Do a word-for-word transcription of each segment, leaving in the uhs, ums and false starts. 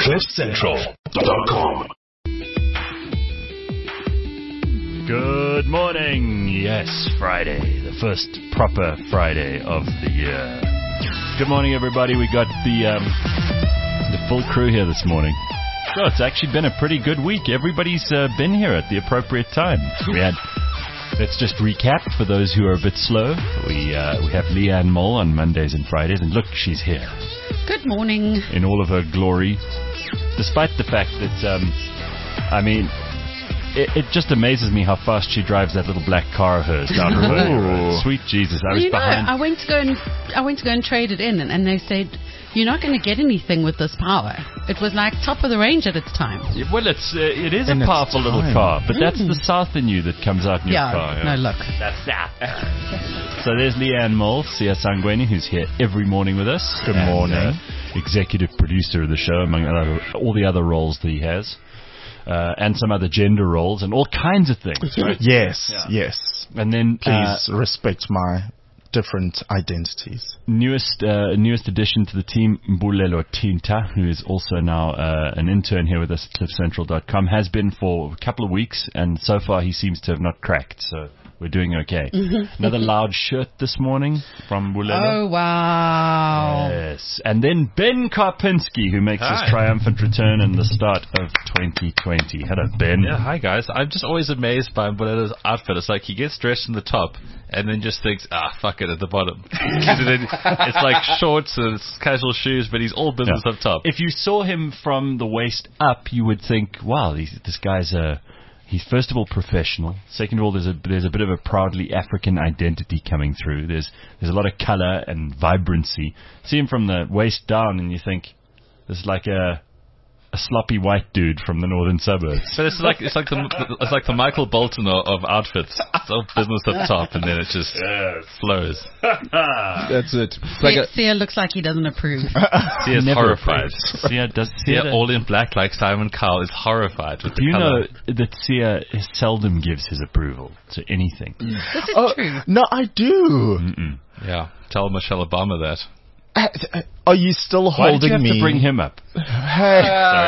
cliff central dot com. Good morning. Yes, Friday, the first proper Friday of the year. Good morning, everybody. We got the um, the full crew here this morning. So it's actually been a pretty good week. Everybody's uh, been here at the appropriate time. We had. Let's just recap for those who are a bit slow. We uh, we have Leanne Mole on Mondays and Fridays, and look, she's here Good morning. in all of her glory, despite the fact that um, I mean. It, it just amazes me how fast she drives that little black car of hers down the road. Sweet Jesus, I was you know, behind. I went to go and I went to go and trade it in, and, and they said you're not going to get anything with this power. It was like top of the range at its time. Yeah, well, it's uh, it is In a its powerful little time. car, but Mm. that's the South in you that comes out in Yeah, your car. no, look. That's that. So there's Leanne Mole, Sia Sangweni, who's here every morning with us. Good and, morning. uh, executive producer of the show, among other, all the other roles that he has. Uh, and some other gender roles and all kinds of things. Right? Yes, Yeah. yes. And then Please uh, respect my different identities. newest uh, newest addition to the team, Mbulelo Tinta, who is also now uh, an intern here with us at cliff central dot com, has been for a couple of weeks, and so far he seems to have not cracked, so we're doing okay. Another loud shirt this morning from Mbulelo. Oh wow! Yes. And then Ben Karpinski, who makes Hi. his triumphant return in the start of twenty twenty. Hello, Ben. Yeah, hi guys. I'm just always amazed by Mbulelo's outfit. It's like he gets dressed in the top and then just thinks, ah, fuck it, at the bottom. And then it's like shorts and it's casual shoes, but he's all business Yeah. up top. If you saw him from the waist up, you would think, wow, he's, this guy's a... He's first of all professional. Second of all, there's a there's a bit of a proudly African identity coming through. There's there's a lot of color and vibrancy. See him from the waist down, and you think this is like a a sloppy white dude from the northern suburbs. But it's like it's like the it's like the Michael Bolton of, of outfits. It's all business up top, and then it just flows. That's it. It's like Sia, a, Sia looks like he doesn't approve. Sia's Never horrified. Sia does Sia. Sia, all in black like Simon Cowell, is horrified with the Do you color. know that Sia seldom gives his approval to anything? This is Oh, true. no, I do. Mm-mm. Yeah, tell Michelle Obama that. Uh, uh, Are you still Why holding did you have me? to bring him up? Hey,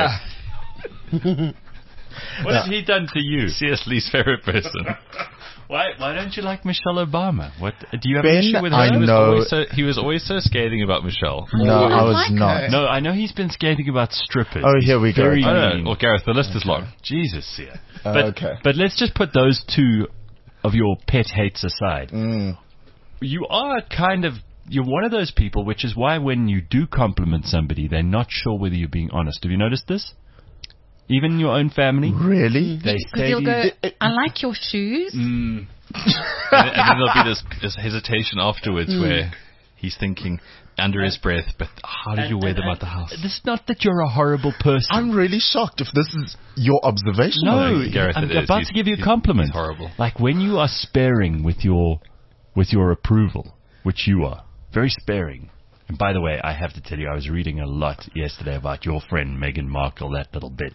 Sorry. What has he done to you? Sia's least favorite person. Why why don't you like Michelle Obama? What do you have Ben, an issue with her? I He was know. always so, he was always so scathing about Michelle. no, I I was like not. her. No, I know he's been scathing about strippers. Oh, here we go. Very I don't mean. know. Well, Gareth, the list is long. Jesus, yeah. Uh, But, okay. but let's just put those two of your pet hates aside. Mm. You are kind of you're one of those people, which is why when you do compliment somebody, they're not sure whether you're being honest. Have you noticed this? Even your own family, Really? they Because say he'll to go, you, I like your shoes. Mm. and, then, and then there'll be this, this hesitation afterwards where he's thinking under his breath, but how did you wear them out the house? This is not that you're a horrible person. I'm really shocked if this is your observation. No, of me. Gareth, I'm it is. about He's- to give you a he's- compliment. he's horrible. Like when you are sparing with your with your approval, which you are, very sparing. And by the way, I have to tell you, I was reading a lot yesterday about your friend Meghan Markle, that little bitch.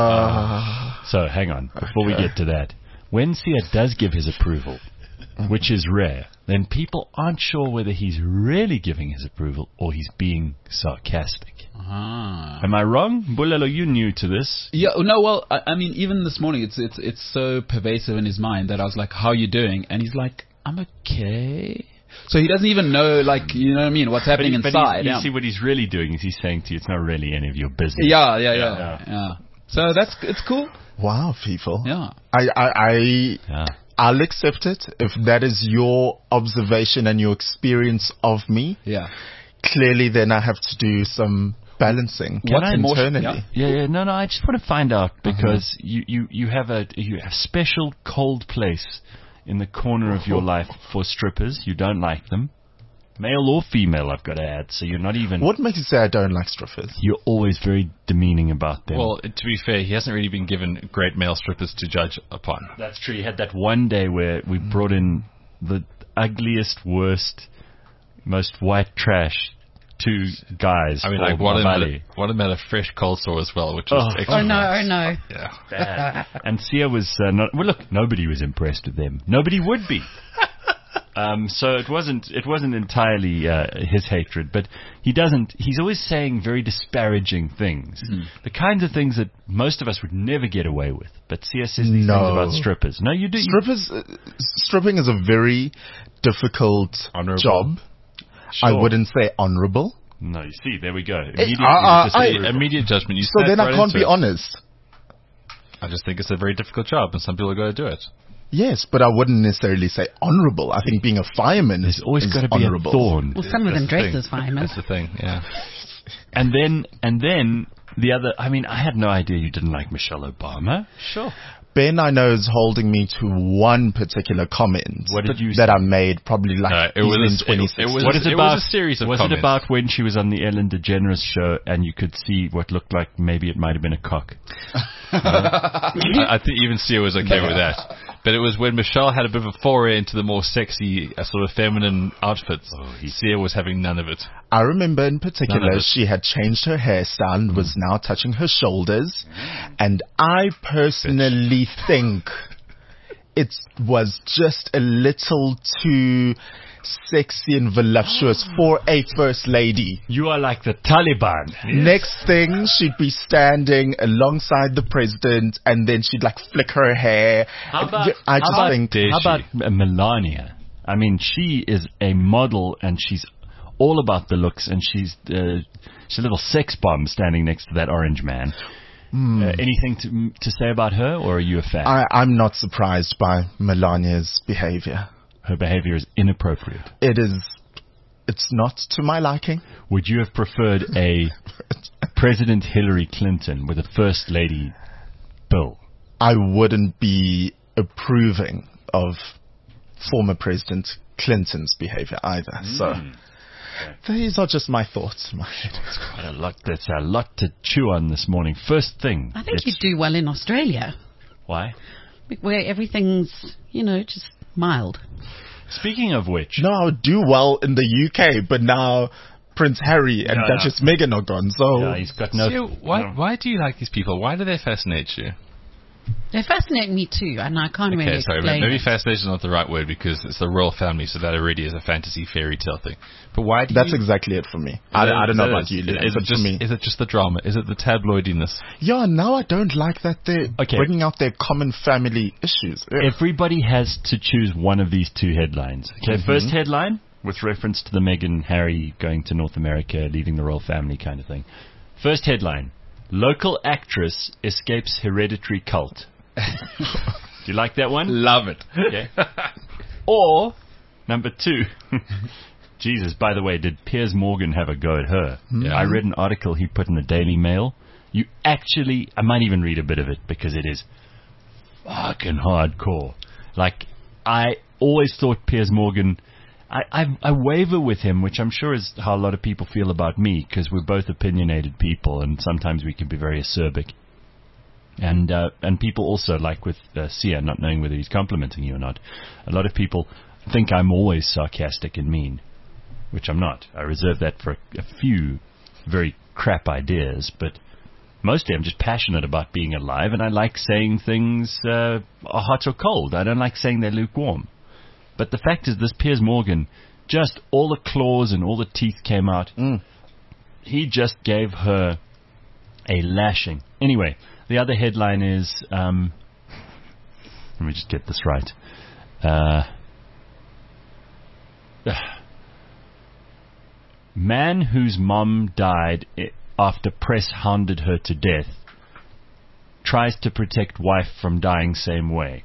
Uh, So hang on, before we okay. get to that, when Sia does give his approval, which is rare, then people aren't sure whether he's really giving his approval or he's being sarcastic. ah. Am I wrong? Bulelo, you new to this. Yeah, no, well, I, I mean, even this morning, it's it's it's so pervasive in his mind that I was like, "How you doing?" And he's like, "I'm okay." So he doesn't even know, like, you know what I mean, what's happening But he- but inside. he's- you yeah. see what he's really doing is he's saying to you, it's not really any of your business. yeah, yeah, yeah, Yeah. yeah, So that's it's cool. wow, people. Yeah. I, I, I, Yeah. I'll accept it if that is your observation and your experience of me. Yeah. Clearly, then I have to do some balancing What's internally. emotion- yeah. Yeah, yeah, no, no. I just want to find out because you, you, you have a you have a special cold place in the corner of your life for strippers. You don't like them, male or female. I've got to add. So you're not even. What makes you say I don't like strippers? You're always very demeaning about them. Well, to be fair, he hasn't really been given great male strippers to judge upon. That's true. You had that one day where we brought in the ugliest, worst, most white trash two guys. I mean, for like one of, them had Mavali. a, one of them had a fresh cold sore as well, which was Oh. extra Oh no, nice. oh no. Yeah. Bad. And Sia was uh, not. Well, look, nobody was impressed with them. Nobody would be. Um, so it wasn't it wasn't entirely uh, his hatred, but he doesn't. He's always saying very disparaging things, Mm. the kinds of things that most of us would never get away with. But C S says these No. things about strippers. No, you do. you- Strippers, uh, stripping is a very difficult Honorable. job. I Sure. wouldn't say honorable. No, you see, there we go. Immediately, uh, uh, disagree I- with- Immediate judgment. You So snap then I right can't into be it. honest. I just think it's a very difficult job, and some people are going to do it. Yes, but I wouldn't necessarily say honorable. I think being a fireman There's is always is got to be honorable. a thorn. Well, some of them That's the dress thing. as firemen. That's the thing. Yeah. And then, and then the other. I mean, I had no idea you didn't like Michelle Obama. Sure. Ben, I know, is holding me to one particular comment What did you that say? I made probably like No, it even was- in twenty sixteen. it was- What is it about? was a series of was comments. it about when she was on the Ellen DeGeneres show and you could see what looked like maybe it might have been a cock? I, I think even Sia was okay with that. But it was when Michelle had a bit of a foray into the more sexy, uh, sort of feminine outfits. Oh, he- Sia was having none of it. I remember in None particular of it. she had changed her hairstyle and was now touching her shoulders. And I personally think it was just a little too sexy and voluptuous for a first lady. You are like the Taliban. Next thing, she'd be standing alongside the president, and then she'd like flick her hair. How about, I just how about, think Dare how she? about uh, Melania? I mean, she is a model, and she's all about the looks, and she's uh, she's a little sex bomb standing next to that orange man. Uh, anything to to say about her, or are you a fan? I, I'm not surprised by Melania's behavior. Her behavior is inappropriate. It is, it's not to my liking. Would you have preferred a President Hillary Clinton with a First Lady Bill? I wouldn't be approving of former President Clinton's behavior either. So these are just my thoughts. My Quite a lot. That's a lot to chew on this morning. First thing. I think it's- you'd do well in Australia, Why? where everything's, you know, just mild. Speaking of which, no, I would do well in the U K, but now Prince Harry and No, no. Duchess Meghan are gone. So yeah, he's got no. Sia, why, no. why do you like these people? Why do they fascinate you? They fascinate me too, and I can't Okay, really sorry, explain maybe it. fascination is not the right word because it's the royal family, so that already is a fantasy fairy tale thing. But why do that's you... exactly it for me. I, I don't know about you, Leon, Is but it just for me, is it just the drama? Is it the tabloidiness? yeah. Now I don't like that they're Okay. bringing out their common family issues. Ugh. Everybody has to choose one of these two headlines. Okay, first headline with reference to the Meghan Harry going to North America, leaving the royal family kind of thing. First headline: local actress escapes hereditary cult. Do you like that one? Love it. Okay. Or number two. Jesus, by the way, did Piers Morgan have a go at her? Yeah. I read an article he put in the Daily Mail. You actually, I might even read a bit of it because it is fucking hardcore. Like, I always thought Piers Morgan, I, I, I waver with him, which I'm sure is how a lot of people feel about me, because we're both opinionated people, and sometimes we can be very acerbic. And uh, and people also, like with uh, Sia, not knowing whether he's complimenting you or not, a lot of people think I'm always sarcastic and mean, which I'm not. I reserve that for a, a few very crap ideas, but mostly I'm just passionate about being alive, and I like saying things uh, are hot or cold. I don't like saying they're lukewarm. But the fact is, this Piers Morgan, just all the claws and all the teeth came out. Mm. He just gave her a lashing. Anyway, the other headline is, um, let me just get this right. Uh, man whose mom died i- after press hounded her to death tries to protect wife from dying same way.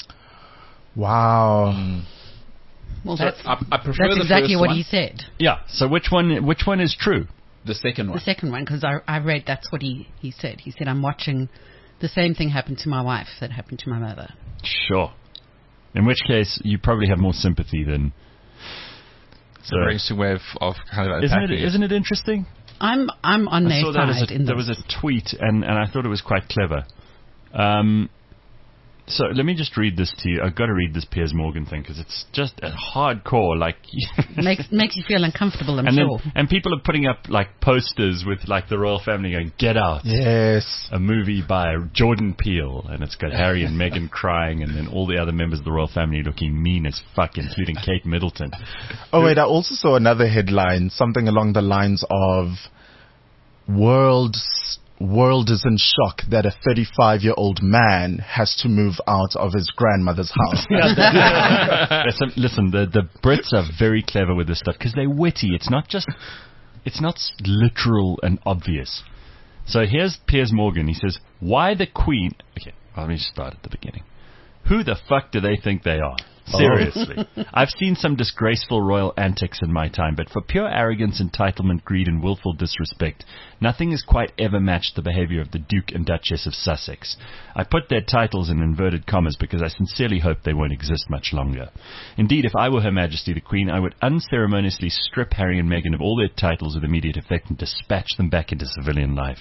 Wow. Well, that's, I, I prefer that's the exactly first what one, he said. Yeah. So which one? Which one is true? The second The one. second one, because I, I read that's what he, he said. He said, I'm watching the same thing happen to my wife that happened to my mother. Sure. In which case, you probably have more sympathy than. It's a very interesting way of, of kind of Isn't unpacking it? Isn't it interesting? I'm I'm on I their saw that side as a, in there this. was a tweet, and, and I thought it was quite clever. Um, So let me just read this to you. I've got to read this Piers Morgan thing because it's just a hardcore. Like makes makes you feel uncomfortable. I'm and sure. Then, and people are putting up like posters with like the royal family going, "Get Out." Yes. A movie by Jordan Peele, and it's got Harry and Meghan crying, and then all the other members of the royal family looking mean as fuck, including Kate Middleton. Oh wait, I also saw another headline, something along the lines of "World world is in shock that a thirty-five-year-old man has to move out of his grandmother's house." listen, listen, the the Brits are very clever with this stuff because they're witty. It's not just, it's not literal and obvious. So here's Piers Morgan. He says, "Why the Queen?" Okay, well, let me start at the beginning. Who the fuck do they think they are? Seriously. Oh. I've seen some disgraceful royal antics in my time, but for pure arrogance, entitlement, greed, and willful disrespect, nothing has quite ever matched the behavior of the Duke and Duchess of Sussex. I put their titles in inverted commas because I sincerely hope they won't exist much longer. Indeed, if I were Her Majesty the Queen, I would unceremoniously strip Harry and Meghan of all their titles with immediate effect and dispatch them back into civilian life.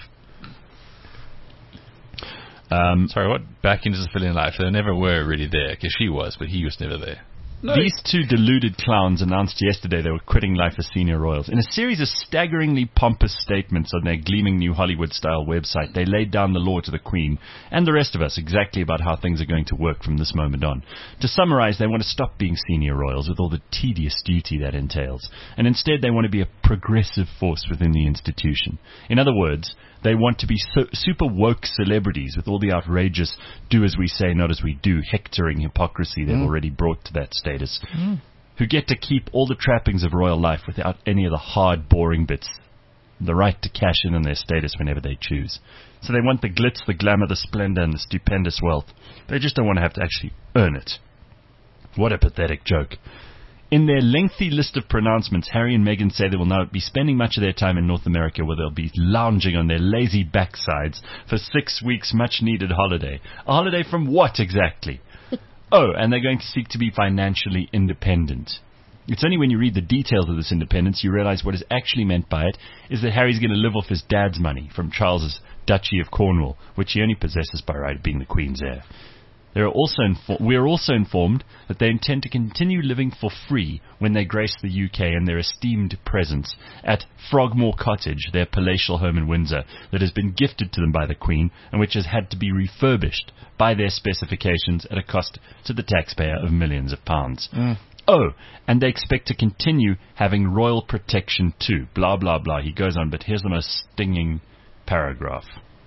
Um, Sorry, what? Back into civilian life? They never were really there, because she was, but he was never there. No. These two deluded clowns announced yesterday they were quitting life as senior royals. In a series of staggeringly pompous statements on their gleaming new Hollywood-style website, they laid down the law to the Queen and the rest of us exactly about how things are going to work from this moment on. To summarize, they want to stop being senior royals with all the tedious duty that entails, and instead they want to be a progressive force within the institution. In other words, they want to be so, super woke celebrities with all the outrageous do as we say, not as we do, hectoring hypocrisy they've mm. already brought to that status, mm. who get to keep all the trappings of royal life without any of the hard, boring bits, the right to cash in on their status whenever they choose. So they want the glitz, the glamour, the splendor, and the stupendous wealth. They just don't want to have to actually earn it. What a pathetic joke. In their lengthy list of pronouncements, Harry and Meghan say they will now be spending much of their time in North America, where they'll be lounging on their lazy backsides for six weeks much-needed holiday. A holiday from what exactly? Oh, and they're going to seek to be financially independent. It's only when you read the details of this independence you realize what is actually meant by it is that Harry's going to live off his dad's money from Charles's Duchy of Cornwall, which he only possesses by right of being the Queen's heir. They are also infor- we are also informed that they intend to continue living for free when they grace the U K in their esteemed presence at Frogmore Cottage, their palatial home in Windsor, that has been gifted to them by the Queen and which has had to be refurbished by their specifications at a cost to the taxpayer of millions of pounds. Mm. Oh, and they expect to continue having royal protection too. Blah, blah, blah. He goes on, but here's the most stinging paragraph.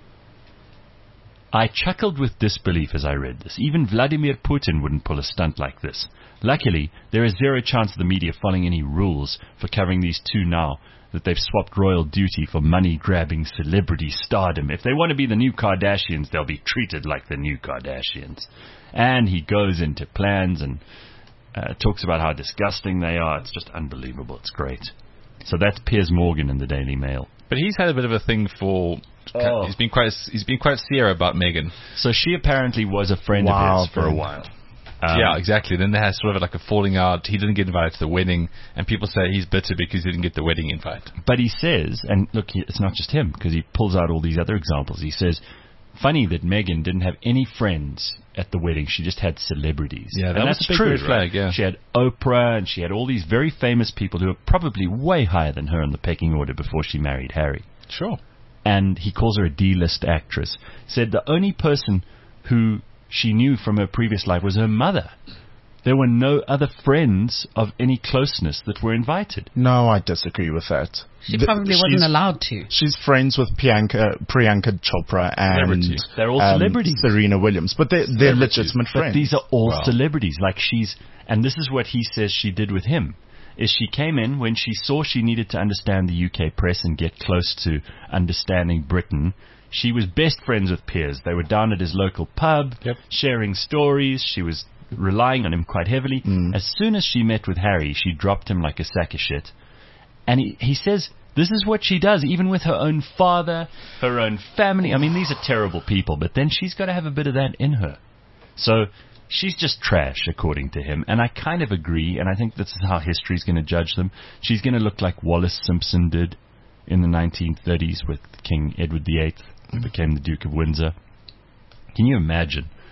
I chuckled with disbelief as I read this. Even Vladimir Putin wouldn't pull a stunt like this. Luckily, there is zero chance of the media following any rules for covering these two now that they've swapped royal duty for money-grabbing celebrity stardom. If they want to be the new Kardashians, they'll be treated like the new Kardashians. And he goes into plans and uh, talks about how disgusting they are. It's just unbelievable. It's great. So that's Piers Morgan in the Daily Mail. But he's had a bit of a thing for... Oh. He's been quite he's been quite Sierra about Meghan. So she apparently was a friend wow, of his for a while. Um, yeah, exactly. Then they had sort of like a falling out. He didn't get invited to the wedding, and people say he's bitter because he didn't get the wedding invite. But he says, and look, it's not just him, because he pulls out all these other examples. He says, funny that Meghan didn't have any friends at the wedding. She just had celebrities. Yeah, that and was that's a big true, red flag, yeah. She had Oprah, and she had all these very famous people who were probably way higher than her in the pecking order before she married Harry. Sure. And he calls her a D-list actress. Said the only person who she knew from her previous life was her mother. There were no other friends of any closeness that were invited. No, I disagree with that. She the, probably wasn't allowed to. She's friends with Priyanka, Priyanka Chopra and they're all um, celebrities. Serena Williams, but they're, they're legitimate but friends. These are all wow. celebrities. Like she's, and this is what he says she did with him. Is she came in when she saw she needed to understand the U K press and get close to understanding Britain. She was best friends with Piers. They were down at his local pub, yep. sharing stories. She was relying on him quite heavily. Mm. As soon as she met with Harry, she dropped him like a sack of shit. And he, he says this is what she does, even with her own father, her own family. I mean, these are terrible people, but then she's got to have a bit of that in her. So... she's just trash, according to him, and I kind of agree, and I think this is how history's going to judge them. She's going to look like Wallace Simpson did in the nineteen thirties with King Edward the Eighth, who became the Duke of Windsor. Can you imagine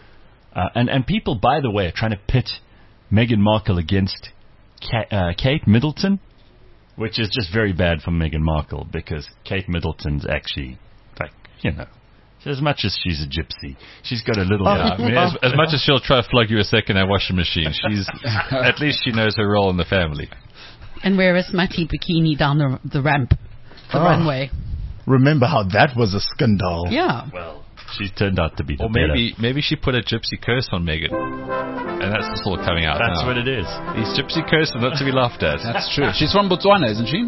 Uh, and, and people, by the way, are trying to pit Meghan Markle against Ka- uh, Kate Middleton, which is just very bad for Meghan Markle because Kate Middleton's actually, like, you know, as much as she's a gypsy, she's got a little... Yeah, I mean, as, as much as she'll try to flog you a second-hand washing machine, she's at least she knows her role in the family. And wear a smutty bikini down the, the ramp, the Oh. runway. Remember how that was a scandal. Yeah. Well, she turned out to be the Or better. maybe maybe she put a gypsy curse on Meghan, and that's just all coming out That's now. what it is. These gypsy curses are not to be laughed at. That's true. She's from Botswana, isn't she?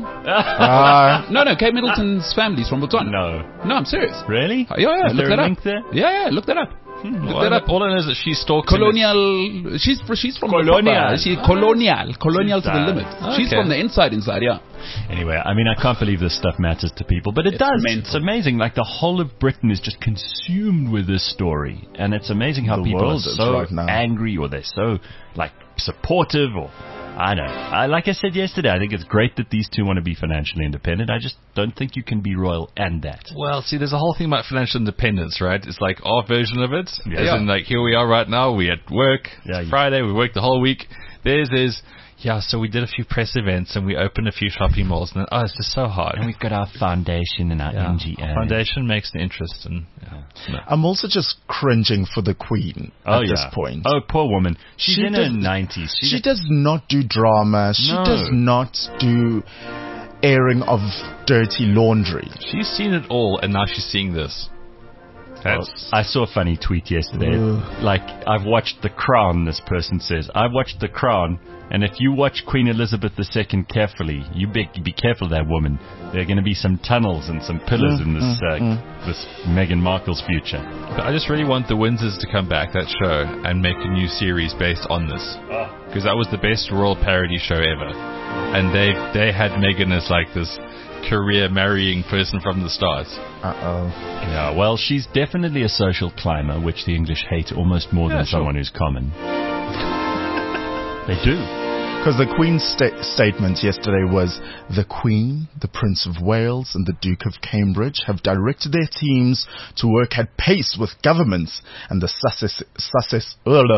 Uh, No, no. Kate Middleton's family's from Botswana. No. No, I'm serious. Really? Yeah, yeah. Is look there that a up. link there? Yeah, yeah. Look that up. Look All that I, up. all I know is that she stalks him. Colonial. She's she's from Colonial. Botswana. She colonial. Colonial to the She's, uh, limit. She's okay. from the inside, inside. Yeah. Anyway, I mean, I can't believe this stuff matters to people, but it It's does. mental. It's amazing. Like, the whole of Britain is just consumed with this story. And it's amazing how The people are world is so right now. angry or they're so, like, supportive or... I don't know. I, like I said yesterday, I think it's great that these two want to be financially independent. I just don't think you can be royal and that. Well, see, there's a whole thing about financial independence, right? It's like our version of it. Yeah. As in, like, here we are right now. We at work. Yeah, It's you- Friday. We work the whole week. Theirs is, yeah, so we did a few press events and we opened a few shopping malls. And oh, it's just so hard. And we've got our foundation and our yeah. N G O. Foundation makes the interest. And, yeah. No. I'm also just cringing for the Queen Oh, at yeah. this point. Oh, poor woman. She's She in her does- nineties. She does not do drama. She No. does not do airing of dirty laundry. She's seen it all, and now she's seeing this. That's, I saw a funny tweet yesterday. Ugh. Like, I've watched The Crown, this person says. I've watched The Crown, and if you watch Queen Elizabeth the Second carefully, you be, be careful of that woman. There are going to be some tunnels and some pillars in this uh, this Meghan Markle's future. but I just really want the Windsors to come back, that show, and make a new series based on this. Because that was the best royal parody show ever. And they they had Meghan as like this career marrying person from the start. Uh-oh. Yeah, well, she's definitely a social climber, which the English hate almost more Yeah, than sure. someone who's common. They do. Because the Queen's sta- statement yesterday was, the Queen, the Prince of Wales, and the Duke of Cambridge have directed their teams to work at pace with governments and the Sussex, Sussex,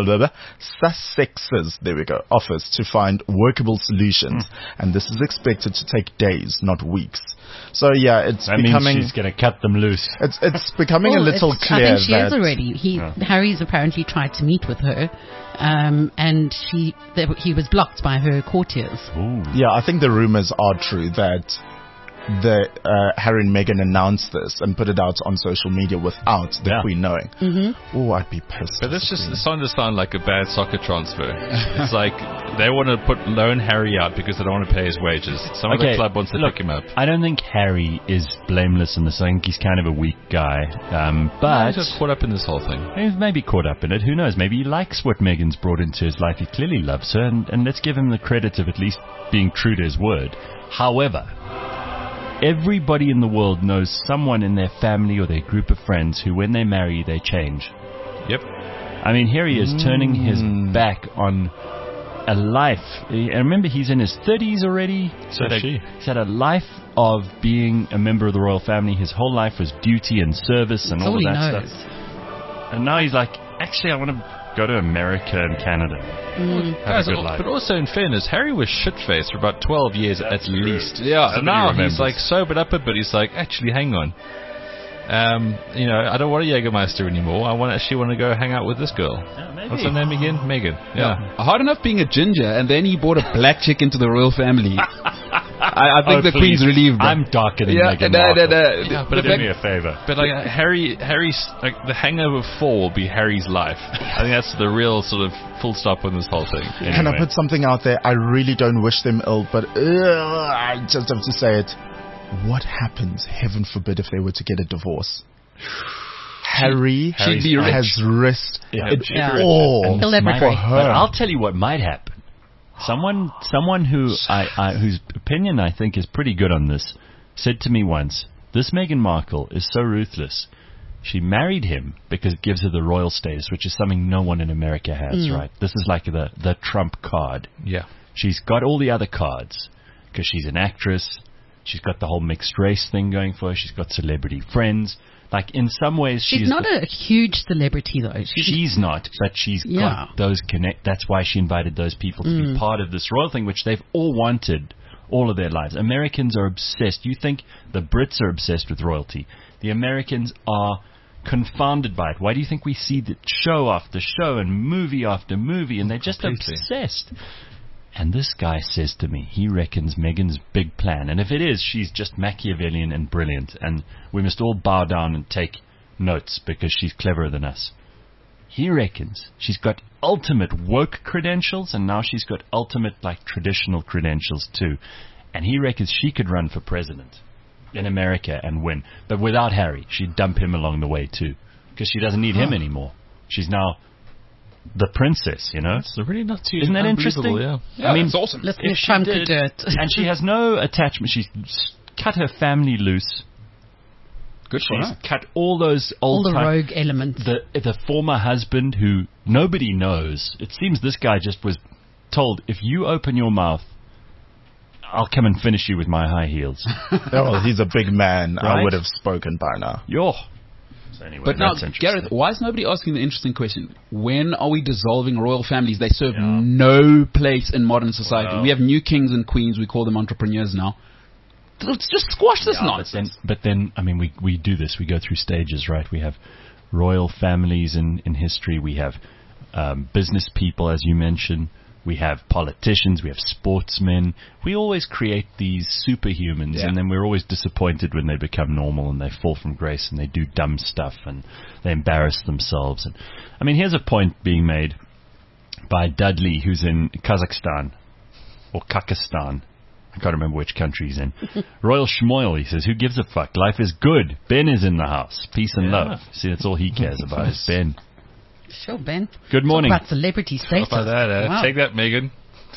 Sussexes, there we go, office to find workable solutions. And this is expected to take days, not weeks. So yeah, it's That becoming means she's going to cut them loose. it's it's becoming Well, a little it's- clear I think she that is already. He Harry's apparently tried to meet with her, um, and she they, he was blocked by her courtiers. Ooh. yeah, I think the rumors are true that the uh, Harry and Meghan announced this and put it out on social media without the Yeah. Queen knowing. Mm-hmm. Oh, I'd be pissed. But this just it's starting to sound like a bad soccer transfer. It's like they want to put loan Harry out because they don't want to pay his wages. Some other club wants to look, pick him up. I don't think Harry is blameless in this. I think he's kind of a weak guy. Um, but He's just caught up in this whole thing. he's maybe caught up in it. Who knows? Maybe he likes what Meghan's brought into his life. He clearly loves her, and, and let's give him the credit of at least being true to his word. However, everybody in the world knows someone in their family or their group of friends who, when they marry, they change. Yep. I mean, here he is turning his back on a life. And remember, he's in his thirties already. So He's had a- she. He's had a life of being a member of the royal family. His whole life was duty and service and That's all all of he that knows. stuff. And now he's like, actually, I want to go to America and Canada. Have Guys, a good al- life. but also in fairness, Harry was shit-faced for about twelve years at least. Yeah. So Nobody now remembers. he's like sobered up a bit. He's like, actually, hang on. Um, you know, I don't want a Jägermeister anymore. I want actually want to go hang out with this girl. maybe. What's her name again? Megan. Yeah. Hard enough being a ginger, and then he brought a black chick into the royal family. I, I think Oh, the please. Queen's relieved. bro. I'm darker than yeah, Meghan no, no, Markle. no. Yeah, but The Do fact- me a favor. But like Harry, Harry's like the Hangover Four will be Harry's life. I think that's the real sort of full stop on this whole thing. Can I Anyway. put something out there? I really don't wish them ill, but uh, I just have to say it. What happens, heaven forbid, if they were to get a divorce? Harry She'd be rich. has risked Yeah, it she'd be rich. all He'll never Might- break. her. But I'll tell you what might happen. Someone, someone who I, I, whose opinion I think is pretty good on this, said to me once, "This Meghan Markle is so ruthless. She married him because it gives her the royal status, which is something no one in America has. Right? This is like the the trump card. Yeah. She's got all the other cards because she's an actress. She's got the whole mixed race thing going for her. She's got celebrity friends. Like, in some ways, She's, she's not the- a huge celebrity, though. She's, She's not, but she's Yeah. got those connect. That's why she invited those people to be part of this royal thing, which they've all wanted all of their lives. Americans are obsessed. You think the Brits are obsessed with royalty? The Americans are confounded by it. Why do you think we see the show after show and movie after movie, and they're just Completely. obsessed? And this guy says to me, he reckons Meghan's big plan, and if it is, she's just Machiavellian and brilliant, and we must all bow down and take notes because she's cleverer than us. He reckons she's got ultimate woke credentials, and now she's got ultimate, like, traditional credentials too. And he reckons she could run for president in America and win. But without Harry, she'd dump him along the way too, because she doesn't need him anymore. She's now the princess, you know? It's really not too Isn't that unbelievable, interesting? Yeah. Yeah, I mean, it's awesome. Listen, If if she Trump did- could do it. And she has no attachment. She's s- cut her family loose. Good for She's her. cut all those all old the time- rogue elements. the the former husband who nobody knows. It seems this guy just was told, if you open your mouth, I'll come and finish you with my high heels. Oh, well, he's a big man. I Right? would have spoken by now. Yo. So anyway, But now, that's interesting. Gareth, why is nobody asking the interesting question? When are we dissolving royal families? They serve Yeah. no place in modern society. Wow. We have new kings and queens. We call them entrepreneurs now. Let's just squash this Yeah, but nonsense. then, but then, I mean, we we do this. We go through stages, right? We have royal families in, in history. We have um, business people, as you mentioned. We have politicians. We have sportsmen. We always create these superhumans, Yeah. and then we're always disappointed when they become normal and they fall from grace and they do dumb stuff and they embarrass themselves. And I mean, here's a point being made by Dudley, who's in Kazakhstan or Kakistan. I can't remember which country he's in. Royal Schmoyle, he says, who gives a fuck? Life is good. Ben is in the house. Peace and Yeah. love. See, that's all he cares about is Ben. Sure, Ben. Good morning. Talk about celebrity status. How about that, eh? Wow. Take that, Megan.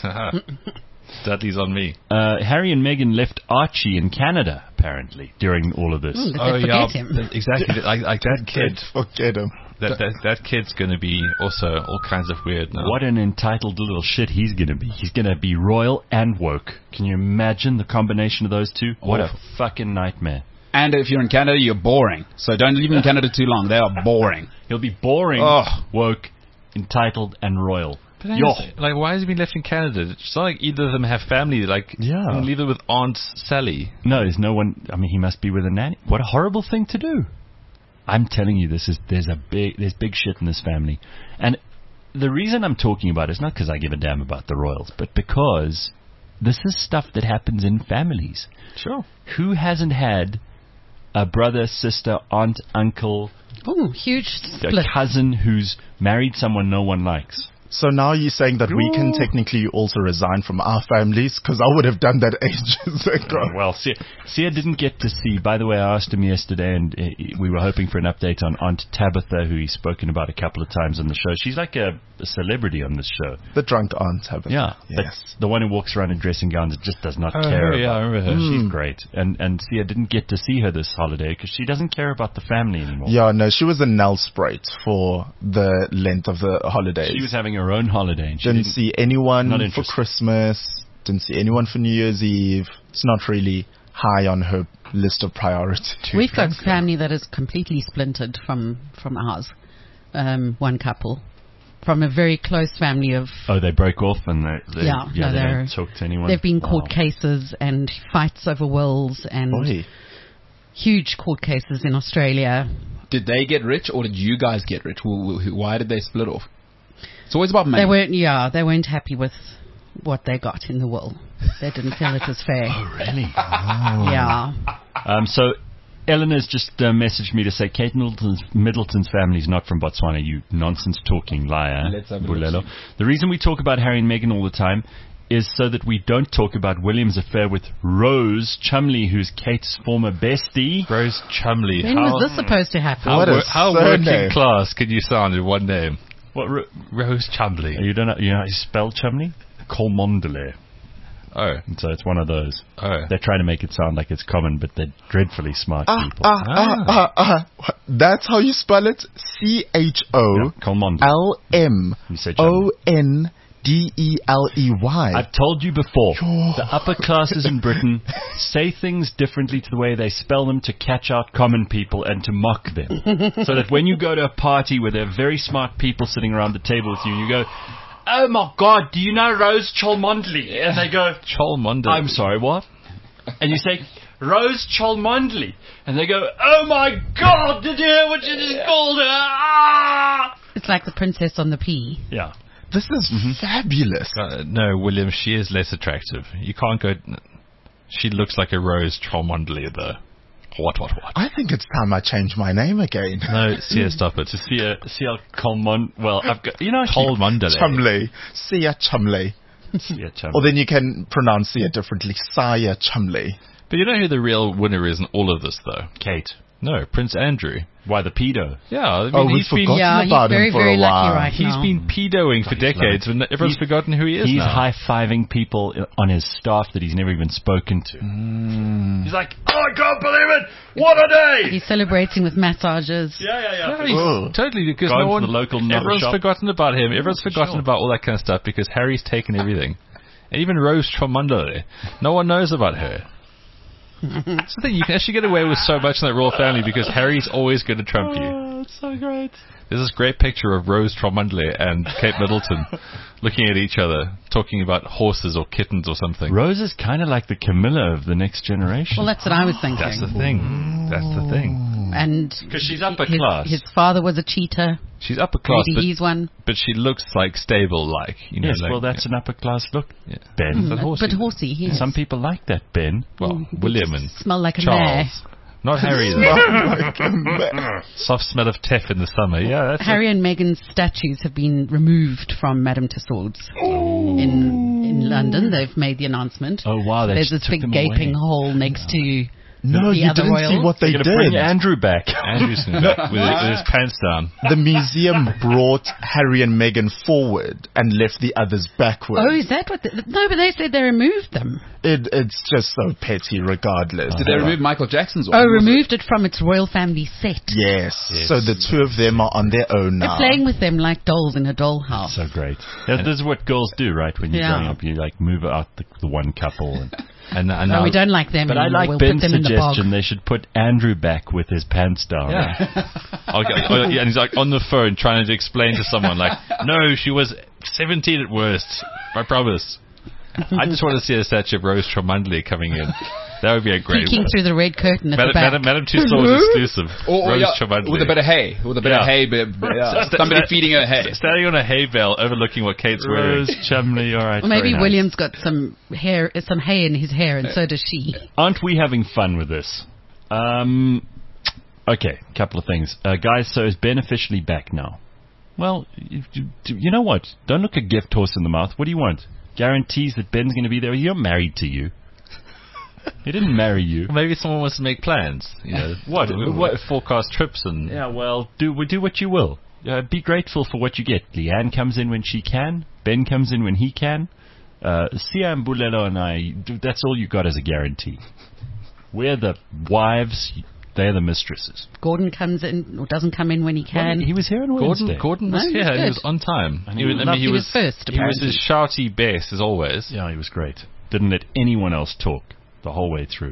Dudley's on me. Uh, Harry and Meghan left Archie in Canada, apparently, during all of this. Mm, did Oh, they yeah, forget him? th- exactly. Like, like that kid, Forget him. that, that that kid's going to be also all kinds of weird now. What an entitled little shit he's going to be. He's going to be royal and woke. Can you imagine the combination of those two? What a Oh. fucking nightmare. And if you're in Canada, you're boring. So don't live in Canada too long. They are boring. He'll be boring, Oh. woke, entitled, and royal. But then Yo. it's- like, why has he been left in Canada? It's not like either of them have family. Like, Yeah. you can leave it with Aunt Sally. No, there's no one. I mean, he must be with a nanny. What a horrible thing to do. I'm telling you, this is there's a big there's big shit in this family, and the reason I'm talking about it is not because I give a damn about the royals, but because this is stuff that happens in families. Sure. Who hasn't had a brother, sister, aunt, uncle, Oh, huge a split. cousin who's married someone no one likes? So now you're saying that we can technically also resign from our families? Because I would have done that ages ago. Well, Sia, Sia didn't get to see. By the way, I asked him yesterday, and uh, we were hoping for an update on Aunt Tabitha, who he's spoken about a couple of times on the show. She's like a, a celebrity on this show. The drunk aunt have it. Yeah, Yes. but the one who walks around in dressing gowns and just does not Oh, care. yeah, about I remember her. She's great, and and Sia didn't get to see her this holiday because she doesn't care about the family anymore. Yeah, no, she was in Nelspruit for the length of the holidays. She was having her own holiday, and she didn't didn't, see anyone Not for interested. Christmas. Didn't see anyone for New Year's Eve. It's not really high on her list of priorities. We've got family that is completely splintered from from ours. Um, one couple from a very close family of. Oh, they broke off, and they, they Yeah, yeah, no, they they're- don't talk to anyone. They've been Wow. court cases and fights over wills and Boy. huge court cases in Australia. Did they get rich or did you guys get rich? Wh- wh- Why did they split off? It's always about money. They weren't, yeah, they weren't happy with what they got in the will. They didn't feel it was fair. Oh, really? Yeah. Um, so Eleanor's just uh, messaged me to say Kate Middleton's, Middleton's family is not from Botswana, you nonsense-talking liar. Let's have a Bulelo. look. The reason we talk about Harry and Meghan all the time is so that we don't talk about William's affair with Rose Chumley, who's Kate's former bestie. Rose Chumley. When how, was this supposed to happen? How, What a wor- how surname. working class can you sound in one name? What? Ro- Rose Chumley. you don't know? You know how you spell Chumley? Colmondele. Oh, And so it's one of those. oh. They're trying to make it sound like it's common, but they're dreadfully smart Ah, people. ah, ah, ah, ah. That's how you spell it? C H O Yeah, Colmondele. L M You say Chumley. O N D E L E Y. I've told you before, the upper classes in Britain say things differently to the way they spell them to catch out common people and to mock them. So that when you go to a party where there are very smart people sitting around the table with you, and you go, "Oh my God, do you know Rose Cholmondeley?" And they go, Cholmondeley. "I'm sorry, what?" And you say, "Rose Cholmondeley." And they go, "Oh my God, did you hear what you just called her?" Ah! It's like the princess on the pea. Yeah. This is fabulous. Uh, no, William, she is less attractive. You can't go... She looks like a Rose Cholmondeley, though. What, what, what? I think it's time I change my name again. No, Sia, stop it. Sia, Sia Colmon. Well, I've got, you know, Cholmondeley. Chumley. Sia Chumley. Sia Chum. Or then you can pronounce it differently. Sia Chumley. But you know who the real winner is in all of this, though? Kate. No, Prince Andrew. Why the pedo? Yeah, I mean, Oh, we've he's been... forgotten Yeah, he's about very, him for very a lucky while. right He's now. been pedoing for decades, and everyone's He's- forgotten who he is He's now. high-fiving people on his staff that he's never even spoken to. Mm. He's like, "Oh, I can't believe it! What a day!" He's celebrating with massages. Yeah, yeah, yeah. Yeah, he's Ugh. totally, because Going no to one, the local nut everyone's shop. forgotten about him. Everyone's forgotten Sure. about all that kind of stuff because Harry's taken everything. And even Rose Cholmondeley, no one knows about her. That's the thing, you can actually get away with so much in that royal family because Harry's always going to trump you. Oh, it's so great. There's this great picture of Rose Cholmondeley and Kate Middleton looking at each other, talking about horses or kittens or something. Rose is kind of like the Camilla of the next generation. Well, that's what I was thinking. That's the thing. That's the thing. And 'Cause she's upper his, class. His father was a cheater. She's upper class, Maybe but, he's one. but she looks like stable, like you know. yes, like, well, that's an upper-class look, yeah. Ben. But horsey. But horsey, yes. Some people like that, Ben. Well, William and Smell like a mare. Charles. Not Harry, though. Like a ma- Soft smell of teff in the summer. Yeah, that's Harry and Meghan's statues have been removed from Madame Tussauds in in London. They've made the announcement. Oh, wow. They There's just this took big them gaping away. hole next to No, the you other didn't see royals. what they They're did. going to bring Andrew back. Andrew's with, his, with his pants down. The museum brought Harry and Meghan forward and left the others backward. Oh, is that what? The, no, but they said they removed them. It, it's just so petty regardless. Did they remove Michael Jackson's one? Oh, Was it- removed it from its royal family set. Yes. Yes. So the two of them are on their own They're now. playing with them like dolls in a dollhouse. So great. That, this is what girls do, right? When you're Yeah. growing up, you like move out the, the one couple. And, And, and No, now, we don't like them but I anymore. like we'll Ben's put them in the bog. suggestion. They should put Andrew back with his pants down. Yeah. Okay, oh, yeah, and he's like on the phone trying to explain to someone, like, no, she was seventeen at worst. I promise. I just want to see a statue of Rose Cholmondeley coming in. That would be a great Peeking one. through the red curtain at Madam, the back. Madam, Madam Tussauds exclusive. Or, or Rose yeah, Cholmondeley. with a bit of hay. With a bit Yeah. of hay. But, yeah, Sta- somebody sta- feeding her hay. Standing on a hay bale overlooking what Kate's wearing. Rose Chumley, all right. Or maybe very nice. William's got some hair, some hay in his hair, and so does she. Aren't we having fun with this? Um, okay, couple of things. Uh, guys, so is Ben officially back now? Well, you, you, you know what? Don't look a gift horse in the mouth. What do you want? Guarantees that Ben's going to be there. He's not married to you. He didn't marry you. Maybe someone wants to make plans. You know, What? what forecast trips and Yeah, well, do do what you will. Uh, be grateful for what you get. Leanne comes in when she can. Ben comes in when he can. Uh, Sia and Bulelo and I, do- that's all you got as a guarantee. We're the wives, they're the mistresses. Gordon comes in or doesn't come in when he can. Well, he was here on Wednesday. Gordon. Gordon was No, he was here. He good. was on time. And He he was, I loved- mean, he he was was first, He was apparently. his shouty best as always. Yeah, he was great. Didn't let anyone else talk the whole way through.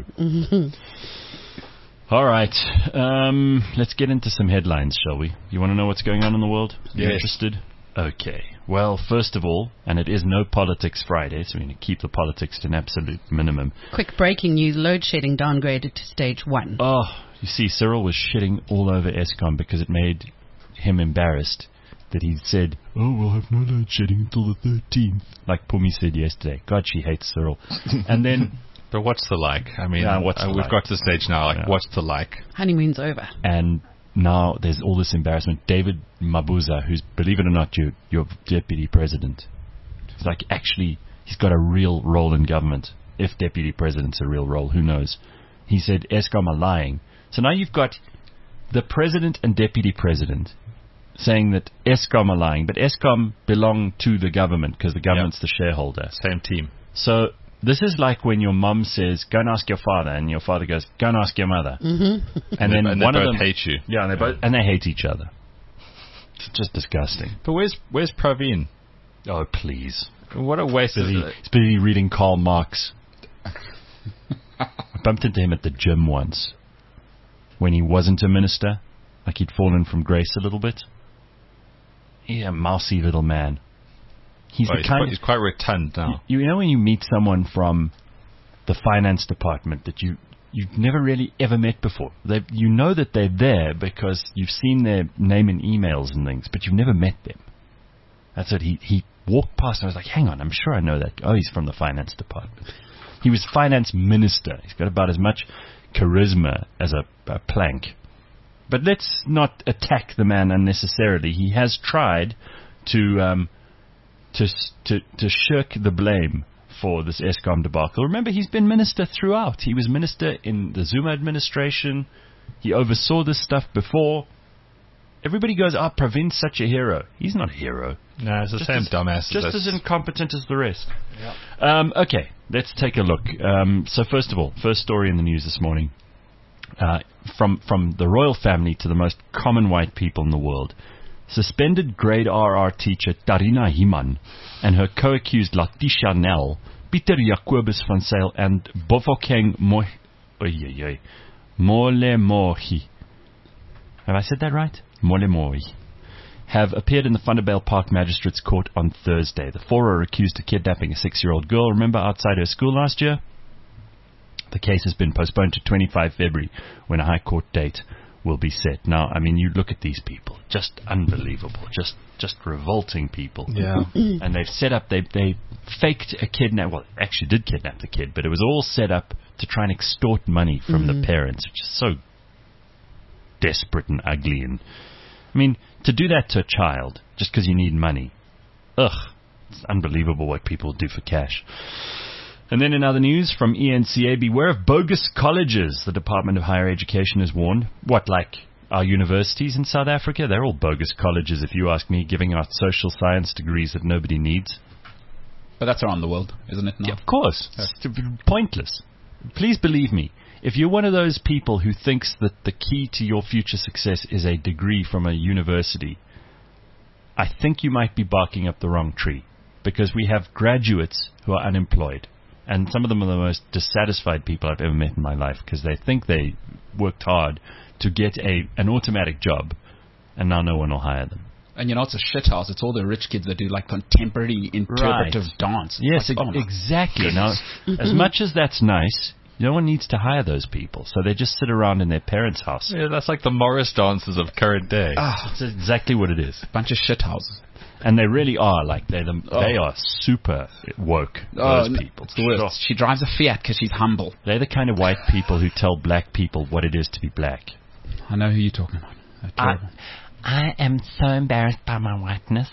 All right, um, let's get into some headlines, shall we? You want to know what's going on in the world? You Yes. interested? Okay. Well, first of all, and it is no politics Friday, so we're going to keep the politics to an absolute minimum. Quick breaking news: load shedding downgraded to stage one. Oh, you see, Cyril was shitting all over Eskom because it made him embarrassed that he said, oh, we'll have no load shedding until the thirteenth, like Pumi said yesterday. God, she hates Cyril. And then, But what's the like? I mean, Yeah, what's uh, the we've like? got to the stage now. Like, Yeah. what's the like? Honeymoon's over. and now there's all this embarrassment. David Mabuza, who's, believe it or not, your, your deputy president, he's like, actually, he's got a real role in government. If deputy president's a real role, who knows? He said, Eskom are lying. So now you've got the president and deputy president saying that Eskom are lying, but Eskom belong to the government because the government's the shareholder. Same team. So this is like when your mum says, go and ask your father, and your father goes, go and ask your mother. Mm-hmm. And then and one they of both them hate you. yeah, and they both and they hate each other. It's just disgusting. But where's where's Praveen? Oh, please. What a waste of Busy, it. he's busy reading Karl Marx. I bumped into him at the gym once when he wasn't a minister, like he'd fallen from grace a little bit. He's a mousy little man. He's Oh, the he's, kind quite, he's quite rotund now. You, you know when you meet someone from the finance department that you you've never really ever met before. They you know that they're there because you've seen their name in emails and things, but you've never met them. That's what he he walked past and I was like, hang on, I'm sure I know that. Oh, he's from the finance department. He was finance minister. He's got about as much charisma as a, a plank. But let's not attack the man unnecessarily. He has tried to um, to to to shirk the blame for this Eskom debacle. Remember, he's been minister throughout. He was minister in the Zuma administration. He oversaw this stuff before. Everybody goes, ah, oh, Praveen's such a hero. He's not a hero. No, it's the Just same as- dumbass. Just that's- as incompetent as the rest. Um, okay, let's take a look. Um, so first of all, first story in the news this morning. Uh, from from the royal family to the most common white people in the world. Suspended grade R R teacher Tarina Himan and her co-accused Latisha Nell, Pieter Jacobus van Zyl and Bofokeng Mo- oy, oy, Molemohi. Have I said that right? Molemohi. Have appeared in the Vanderbijl Park Magistrates Court on Thursday. The four are accused of kidnapping a six-year-old girl, remember, outside her school last year? The case has been postponed to twenty-fifth of February when a High Court date will be set. Now, I mean, you look at these people, just unbelievable, just just revolting people. Yeah. And they've set up, they they faked a kidnap, well, actually did kidnap the kid, but it was all set up to try and extort money from the parents, which is so desperate and ugly. And I mean, to do that to a child just because you need money, ugh, it's unbelievable what people do for cash. And then in other news from E N C A, beware of bogus colleges. The Department of Higher Education has warned. What, like our universities in South Africa? They're all bogus colleges, if you ask me, giving out social science degrees that nobody needs. But that's around the world, isn't it now? Yeah, of course. It's pointless. Please believe me. If you're one of those people who thinks that the key to your future success is a degree from a university, I think you might be barking up the wrong tree. Because we have graduates who are unemployed. And some of them are the most dissatisfied people I've ever met in my life because they think they worked hard to get a an automatic job, and now no one will hire them. And you know, it's a shit house. It's all the rich kids that do like contemporary interpretive Right. dance. Yes, Like, ex- oh my exactly. Now, as much as that's nice, no one needs to hire those people. So they just sit around in their parents' house. Yeah, that's like the Morris dances of current day. That's exactly what it is. bunch of shit houses. And they really are, like, they're the, Oh. they are super woke, Oh, those no, people. It's the worst. Sure. She drives a Fiat because she's humble. They're the kind of white people who tell black people what it is to be black. I know who you're talking about. They're terrible. I am so embarrassed by my whiteness.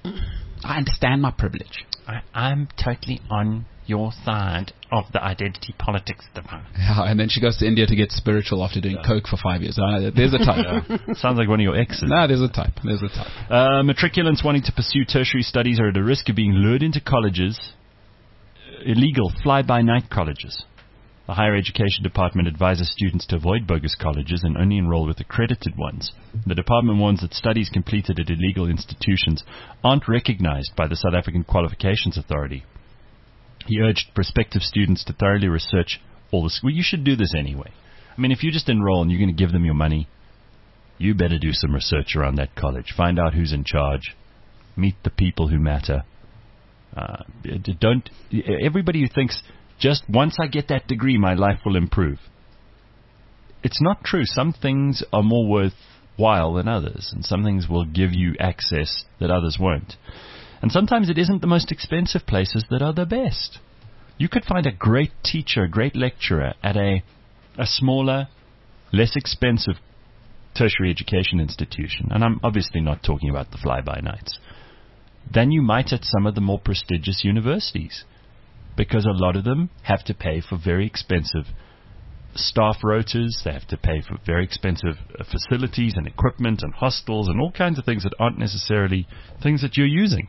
I understand my privilege. I, I'm totally on your side of the identity politics debate. Yeah, and then she goes to India to get spiritual after doing coke for five years. Uh, there's a type. Sounds like one of your exes. No, there's a type. There's a type. Uh, matriculants wanting to pursue tertiary studies are at a risk of being lured into colleges, illegal fly-by-night colleges. The Higher Education Department advises students to avoid bogus colleges and only enroll with accredited ones. The department warns that studies completed at illegal institutions aren't recognized by the South African Qualifications Authority. He urged prospective students to thoroughly research all the schools. Well, you should do this anyway. I mean, if you just enroll and you're going to give them your money, you better do some research around that college. Find out who's in charge. Meet the people who matter. Uh, don't. Everybody who thinks, just once I get that degree, my life will improve. It's not true. Some things are more worthwhile than others, and some things will give you access that others won't. And sometimes it isn't the most expensive places that are the best. You could find a great teacher, a great lecturer at a, a smaller, less expensive tertiary education institution, and I'm obviously not talking about the fly-by-nights, than you might at some of the more prestigious universities. Because a lot of them have to pay for very expensive staff rotas, they have to pay for very expensive uh, facilities and equipment and hostels and all kinds of things that aren't necessarily things that you're using.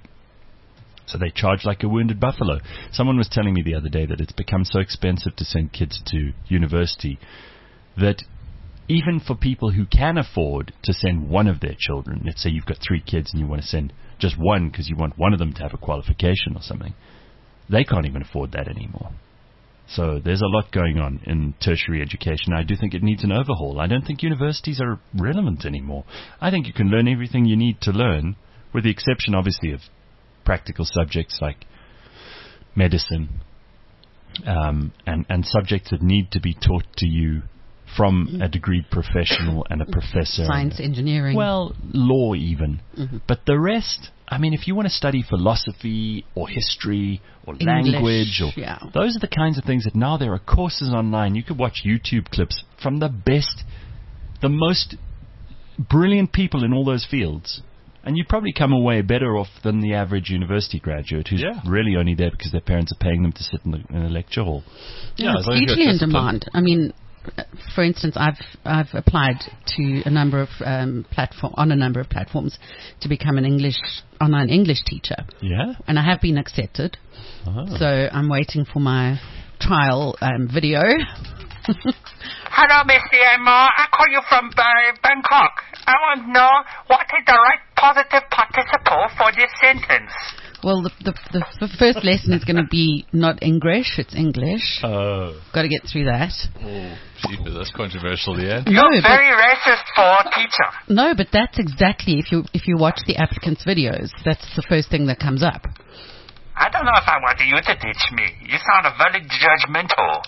So they charge like a wounded buffalo. Someone was telling me the other day that it's become so expensive to send kids to university that even for people who can afford to send one of their children, let's say you've got three kids and you want to send just one because you want one of them to have a qualification or something. They can't even afford that anymore. So there's a lot going on in tertiary education. I do think it needs an overhaul. I don't think universities are relevant anymore. I think you can learn everything you need to learn, with the exception, obviously, of practical subjects like medicine um, and, and subjects that need to be taught to you from a degreed professional and a professor. Science, engineering. Well, law even. Mm-hmm. But the rest, I mean, if you want to study philosophy or history or English, language, or yeah. those are the kinds of things that now there are courses online. You could watch YouTube clips from the best, the most brilliant people in all those fields. And you'd probably come away better off than the average university graduate who's Yeah. really only there because their parents are paying them to sit in, the, in a lecture hall. Yeah, as it's long as you're hugely in disciplined. demand. I mean, uh, for instance, I've I've applied to a number of um, platform on a number of platforms to become an English online English teacher, Yeah? and I have been accepted. Oh. So I'm waiting for my trial um, video. Hello, Mister Emo. I call you from uh, Bangkok. I want to know what is the right positive participle for this sentence. Well, the, the, the, the first lesson is going to be not English, it's English. Oh. Got to get through that. Oh, jeepers, that's controversial, yeah. No, You're but, very racist for a teacher. no, but that's exactly, if you if you watch the applicants' videos, that's the first thing that comes up. I don't know if I want you to teach me. You sound very judgmental.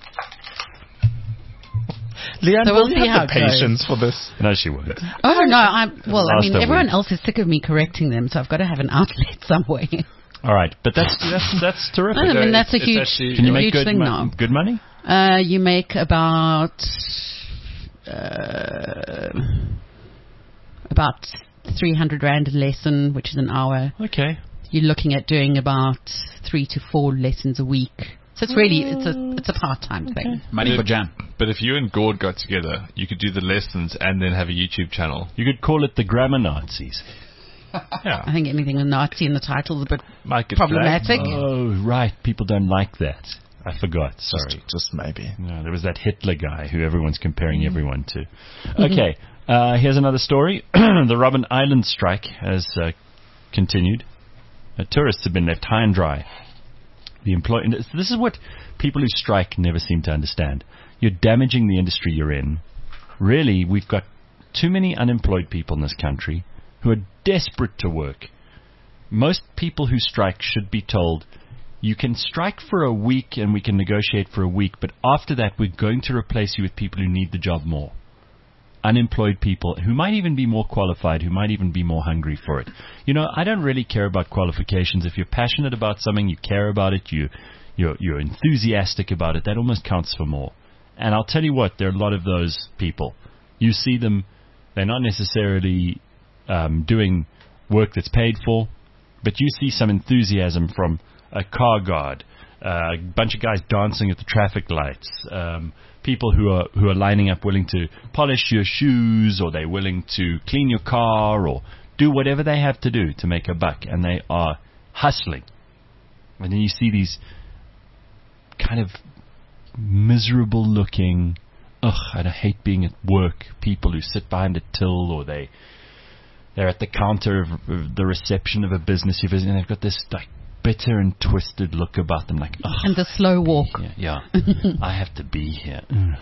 Leanne, So will we'll you see have how the it goes. patience for this? No, she won't. Oh, no, I'm, well, I Last mean, of everyone week. else is sick of me correcting them, so I've got to have an outlet somewhere. All right, but that's that's that's terrific. I mean, that's a it's huge, actually- Can you make huge good, thing mo- now. good money? Uh, you make about uh, about three hundred rand a lesson, which is an hour. Okay. You're looking at doing about three to four lessons a week. So it's really it's a it's a part time thing. Money for jam. But if you and Gord got together, you could do the lessons and then have a YouTube channel. You could call it the grammar Nazis. Yeah. I think anything with Nazi in the title is a bit Might get problematic. Oh, right. People don't like that. I forgot. Sorry. Just, just maybe. No, there was that Hitler guy who everyone's comparing everyone to. Okay. Uh, here's another story. The Robben Island strike has uh, continued. Uh, tourists have been left high and dry. The employ- This is what people who strike never seem to understand. You're damaging the industry you're in. Really, we've got too many unemployed people in this country who are desperate to work. Most people who strike should be told, you can strike for a week and we can negotiate for a week, but after that we're going to replace you with people who need the job more. Unemployed people who might even be more qualified, who might even be more hungry for it. You know, I don't really care about qualifications. If you're passionate about something, you care about it, you, you're, you're enthusiastic about it, that almost counts for more. And I'll tell you what, there are a lot of those people. You see them, they're not necessarily um, doing work that's paid for, but you see some enthusiasm from a car guard, uh, a bunch of guys dancing at the traffic lights, um, people who are who are lining up willing to polish your shoes, or they're willing to clean your car, or do whatever they have to do to make a buck, and they are hustling. And then you see these kind of miserable looking, ugh, I hate being at work, people who sit behind a till, or they they're at the counter of, of the reception of a business you visit, and they've got this like bitter and twisted look about them, like, ugh. And the slow walk. Yeah, yeah. I have to be here. Mm.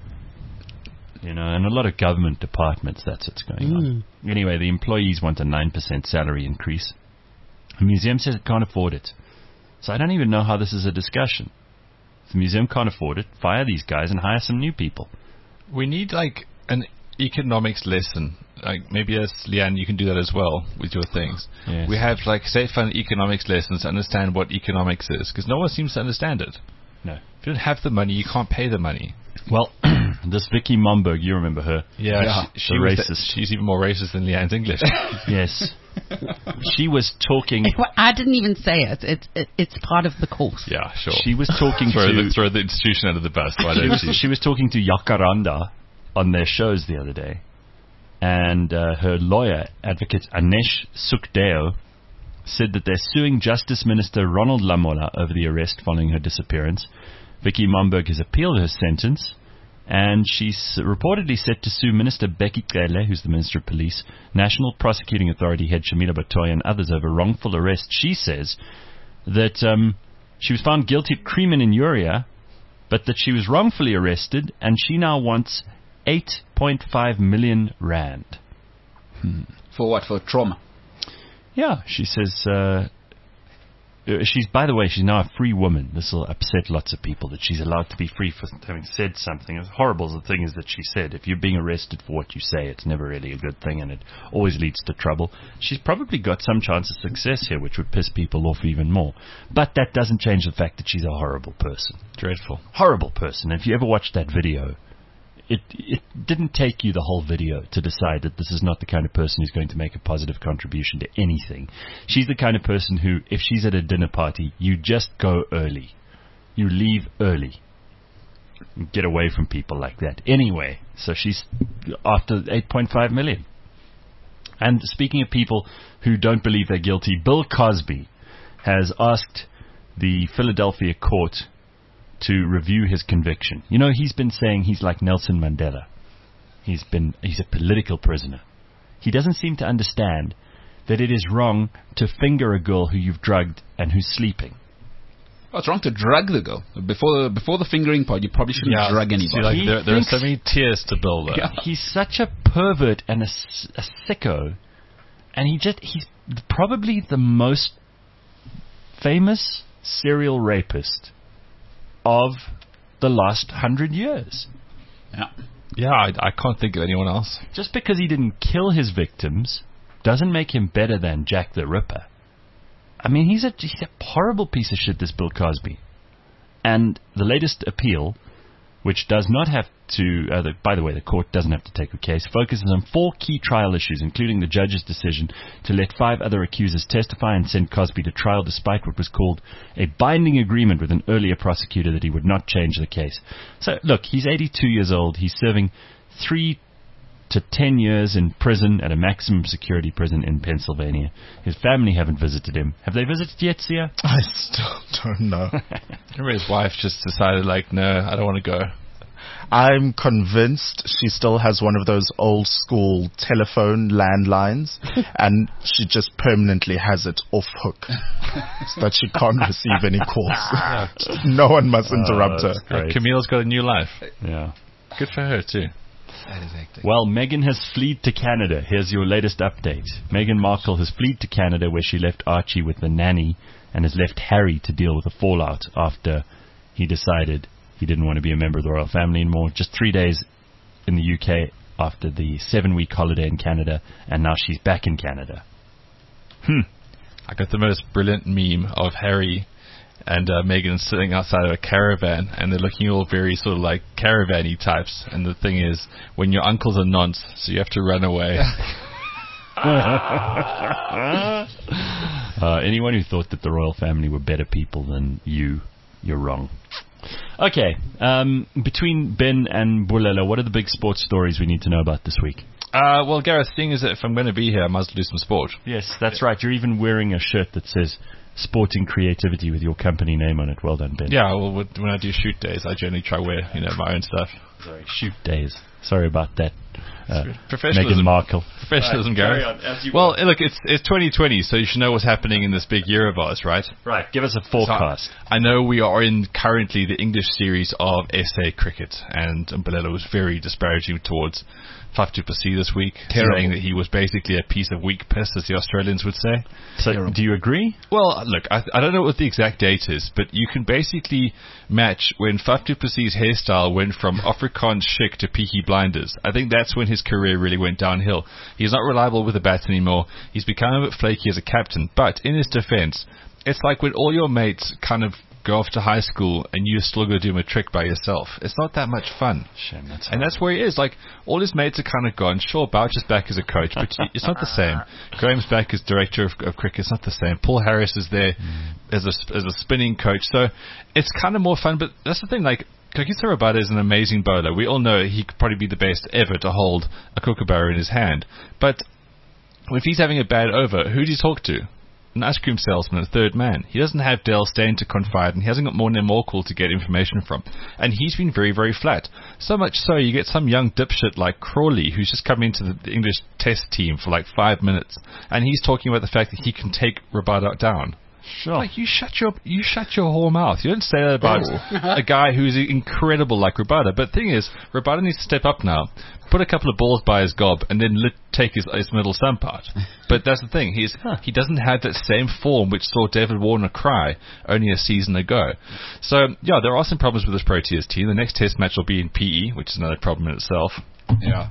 You know, and a lot of government departments, that's what's going Mm. on. Anyway, the employees want a nine percent salary increase. The museum says it can't afford it. So I don't even know how this is a discussion. If the museum can't afford it, fire these guys and hire some new people. We need like an economics lesson. Like maybe as Leanne, you can do that as well with your things. Yes. We have like safe fun economics lessons to understand what economics is, because no one seems to understand it. No. If you don't have the money, you can't pay the money. Well, this Vicky Momberg, you remember her? Yeah, she, she the was racist. the- she's even more racist than Leanne's English. Yes. She was talking... I didn't even say it. It's it, it's part of the course. Yeah, sure. She was talking throw, to... the, throw the institution under the bus. Why she, don't was, you? she was talking to Yakaranda on their shows the other day, and uh, her lawyer, advocate Anesh Sukhdeo, said that they're suing Justice Minister Ronald Lamola over the arrest following her disappearance. Vicky Momberg has appealed her sentence, And she's reportedly set to sue Minister Becky Cele, who's the Minister of Police, National Prosecuting Authority head Shamila Batoya, and others over wrongful arrest. She says that um, she was found guilty of crimen injuria, but that she was wrongfully arrested, and she now wants eight point five million rand. Hmm. For what? For trauma? Yeah, she says... Uh, She's, by the way, she's now a free woman. This will upset lots of people, that she's allowed to be free for having said something. As horrible as the thing is that she said, if you're being arrested for what you say, it's never really a good thing, and it always leads to trouble. She's probably got some chance of success here, which would piss people off even more. But that doesn't change the fact that she's a horrible person. Dreadful. Horrible person. If you ever watched that video, It it didn't take you the whole video to decide that this is not the kind of person who's going to make a positive contribution to anything. She's the kind of person who, if she's at a dinner party, you just go early. You leave early. Get away from people like that. Anyway, so she's after eight point five million. And speaking of people who don't believe they're guilty, Bill Cosby has asked the Philadelphia court to review his conviction. You know, he's been saying he's like Nelson Mandela. He's been he's a political prisoner. He doesn't seem to understand that it is wrong to finger a girl who you've drugged and who's sleeping. Oh, it's wrong to drug the girl. Before the, before the fingering part, you probably shouldn't Yeah, drug anybody. see, like, He there, there are thinks- so many tiers to Bill, though. Yeah, he's such a pervert and a, s- a sicko, and he just he's probably the most famous serial rapist of the last hundred years. Yeah. Yeah, I, I can't think of anyone else. Just because he didn't kill his victims doesn't make him better than Jack the Ripper. I mean, he's a, he's a horrible piece of shit, this Bill Cosby. And the latest appeal, which does not have to, uh, the, by the way, the court doesn't have to take the case, focuses on four key trial issues, including the judge's decision to let five other accusers testify and send Cosby to trial despite what was called a binding agreement with an earlier prosecutor that he would not change the case. So, look, he's eighty-two years old. He's serving three to ten years in prison at a maximum security prison in Pennsylvania. His family haven't visited him. Have they visited yet, Sia? I still don't know. Remember his wife just decided, like, no, I don't want to go. I'm convinced she still has one of those old school telephone landlines, and she just permanently has it off hook so that she can't receive any calls. No one must interrupt her. that's great. Camille's got a new life. Yeah. Good for her, too. That is hectic. Well, Meghan has fled to Canada. Here's your latest update. Meghan Markle has fled to Canada, where she left Archie with the nanny and has left Harry to deal with the fallout after he decided he didn't want to be a member of the royal family anymore. Just three days in the U K after the seven-week holiday in Canada, and now she's back in Canada. Hmm. I got the most brilliant meme of Harry and uh, Meghan sitting outside of a caravan, and they're looking all very sort of like caravan-y types. And the thing is, when your uncle's a nonce, so you have to run away. uh, anyone who thought that the royal family were better people than you, you're wrong. Okay, um, between Ben and Bulelo, what are the big sports stories we need to know about this week? Uh, well, Gareth, seeing as if I'm going to be here, I might as well do some sport. Yes, that's right. You're even wearing a shirt that says Sporting Creativity with your company name on it. Well done, Ben. Yeah, well, when I do shoot days, I generally try to wear, you know, my own stuff. Sorry, shoot days. Sorry about that. Uh, Professionalism. Meghan Markle. Professionalism, Right, Gareth. carry on, as you Well, want. look, it's it's twenty twenty, so you should know what's happening in this big year of ours, right? Right, give us a forecast. So I know we are in currently the English series of S A cricket, and Mbalelo was very disparaging towards Faf du Plessis this week, Terrible. saying that he was basically a piece of weak piss, as the Australians would say. So, Terrible. do you agree? Well, look, I, I don't know what the exact date is, but you can basically match when Faf du Plessis' hairstyle went from Afrikaans chic to Peaky Blinders. I think that's when his career really went downhill. He's not reliable with the bat anymore. He's become a bit flaky as a captain. But in his defense, it's like when all your mates kind of go off to high school and you still go do a trick by yourself. It's not that much fun. Shame, that's And that's where he is. Like, all his mates are kind of gone. Sure, Bouch is back as a coach, but it's not the same. Graham's back as director of, of cricket. It's not the same. Paul Harris is there Mm. as a as a spinning coach. So it's kind of more fun. But that's the thing. Like, Kagiso Rabada is an amazing bowler. We all know he could probably be the best ever to hold a kookaburra in his hand. But if he's having a bad over, who do you talk to? an ice cream salesman, a third man. He doesn't have Dale Steyn to confide in. He hasn't got Morne Morkel to get information from. And he's been very, very flat. So much so, you get some young dipshit like Crawley, who's just come into the English test team for like five minutes, and he's talking about the fact that he can take Rabada down. Sure. Like, you shut your you shut your whole mouth. You don't say that about a guy who's incredible like Rabada. But the thing is, Rabada needs to step up now, put a couple of balls by his gob, and then lit, take his, his middle sun part. But that's the thing. He's he doesn't have that same form which saw David Warner cry only a season ago. So, yeah, there are some problems with this Proteas team. The next test match will be in P E, which is another problem in itself. Yeah.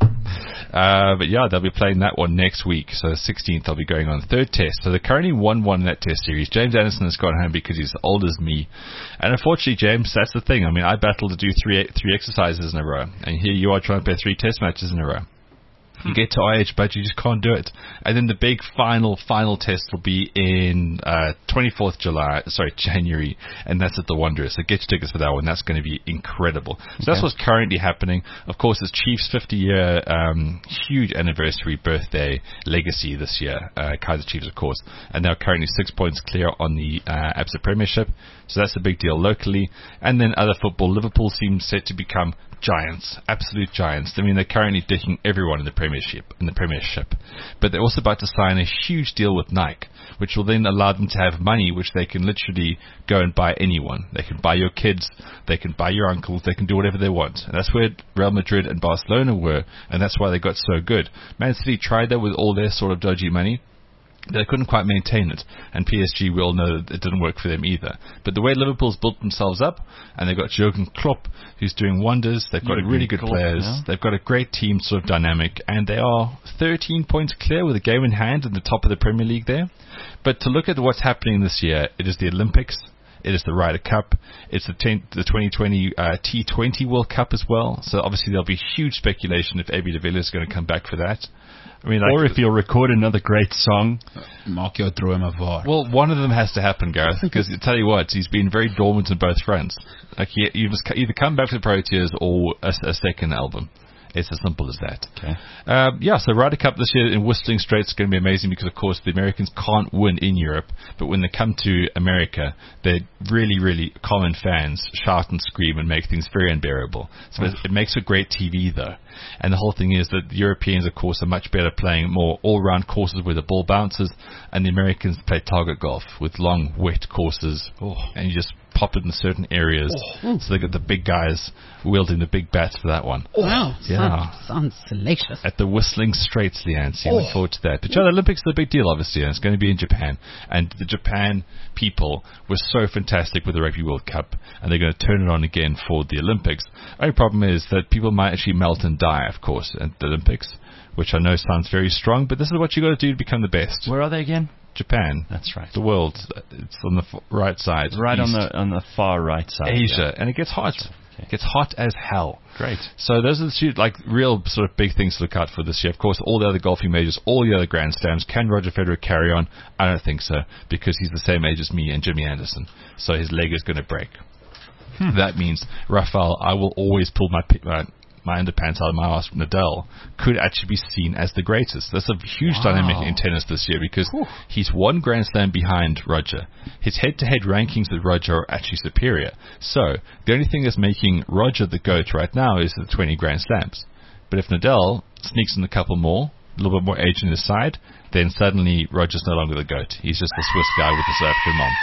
Uh, but yeah, they'll be playing that one next week. So the sixteenth, they'll be going on the third test. So they're currently one one in that test series. James Anderson has gone home because he's as old as me. And unfortunately, James, that's the thing. I mean, I battled to do three three exercises in a row. And here you are trying to play three test matches in a row. You get to I H, but you just can't do it. And then the big final, final test will be in uh, twenty-fourth July, sorry, January, and that's at the Wanderers. So get your tickets for that one. That's going to be incredible. So okay. That's what's currently happening. Of course, it's Chiefs' fifty-year um, huge anniversary birthday legacy this year. Uh, Kaiser Chiefs, of course, and they're currently six points clear on the uh, Absa Premiership. So that's a big deal locally. And then other football, Liverpool seems set to become giants, absolute giants. I mean, they're currently dicking everyone in the Premiership, in the Premiership, but they're also about to sign a huge deal with Nike, which will then allow them to have money, which they can literally go and buy anyone. They can buy your kids, they can buy your uncles, they can do whatever they want. And that's where Real Madrid and Barcelona were, and that's why they got so good. Man City tried that with all their sort of dodgy money. They couldn't quite maintain it, and P S G, we all know that it didn't work for them either. But the way Liverpool's built themselves up, and they've got Jurgen Klopp, who's doing wonders, they've got Jurgen really good Klopp, players, yeah. They've got a great team sort of dynamic, and they are thirteen points clear with a game in hand at the top of the Premier League there. But to look at what's happening this year, it is the Olympics, it is the Ryder Cup, it's the, ten, the twenty twenty uh, T twenty World Cup as well, so obviously there'll be huge speculation if Aby de Villiers is going to come back for that. I mean, like, or if he'll record another great song. Mark your throw him a var. Well, one of them has to happen, Gareth, because I tell you what, he's been very dormant in both fronts. Like, he, you must either come back to the Proteas or a, a second album. It's as simple as that. Okay. Um, yeah, so Ryder Cup this year in Whistling Straits is going to be amazing because, of course, the Americans can't win in Europe, but when they come to America, they're really, really common fans shout and scream and make things very unbearable. So oh. it makes for great T V, though. And the whole thing is that the Europeans, of course, are much better playing more all-round courses where the ball bounces, and the Americans play target golf with long, wet courses, oh. and you just pop it in certain areas. Oh. So they got the big guys wielding the big bats for that one. Oh, wow. Yeah. Sounds, sounds salacious. At the Whistling Straits, Leanne. So oh. look forward to that. But yeah, the Olympics are a big deal, obviously, and it's going to be in Japan. And the Japan people were so fantastic with the Rugby World Cup, and they're going to turn it on again for the Olympics. Only problem is that people might actually melt and die, of course, at the Olympics, which I know sounds very strong, but this is what you got to do to become the best. Where are they again? Japan. That's right. The world. It's on the f- right side. Right east. on the on the far right side. Asia. Yeah. And it gets hot. Okay. It gets hot as hell. Great. So those are the two, like, real sort of big things to look out for this year. Of course, all the other golfing majors, all the other Grand Slams. Can Roger Federer carry on? I don't think so, because he's the same age as me and Jimmy Anderson. So his leg is going to break. Hmm. That means, Rafael, I will always pull my... my my underpants out of my ass, Nadal could actually be seen as the greatest. That's a huge wow. dynamic in tennis this year because Whew. he's one Grand Slam behind Roger. His head-to-head rankings with Roger are actually superior. So the only thing that's making Roger the GOAT right now is the twenty Grand Slams. But if Nadal sneaks in a couple more, a little bit more age on his side, then suddenly Roger's no longer the GOAT. He's just a Swiss guy with a South African mom.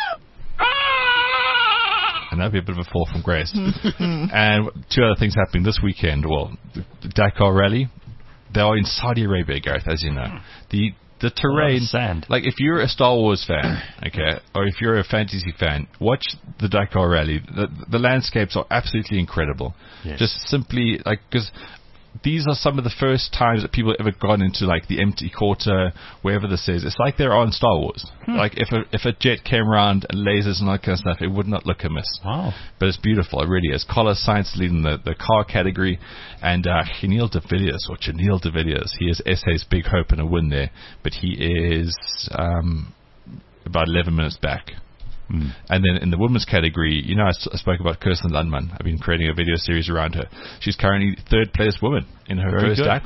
And that'd be a bit of a fall from grace. And two other things happening this weekend. Well, the, the Dakar Rally, they are in Saudi Arabia, Gareth, as you know. The the terrain, sand. Like if you're a Star Wars fan, okay, or if you're a fantasy fan, watch the Dakar Rally. The, the landscapes are absolutely incredible. Yes. Just simply, like, because these are some of the first times that people have ever gone into, like, the empty quarter, wherever this is. It's like they're on Star Wars. Hmm. Like, if a if a jet came around and lasers and all that kind of stuff, it would not look amiss. Wow. But it's beautiful. It really is. Carlos Sainz leading the, the car category, and uh, Janil de Villiers, or Janil de Villiers, he is S A's big hope in a win there, but he is um, about eleven minutes back. Mm. And then in the women's category, you know, I, s- I spoke about Kirsten Lundman. I've been creating a video series around her. She's currently third place woman in her Very first good. Dakar.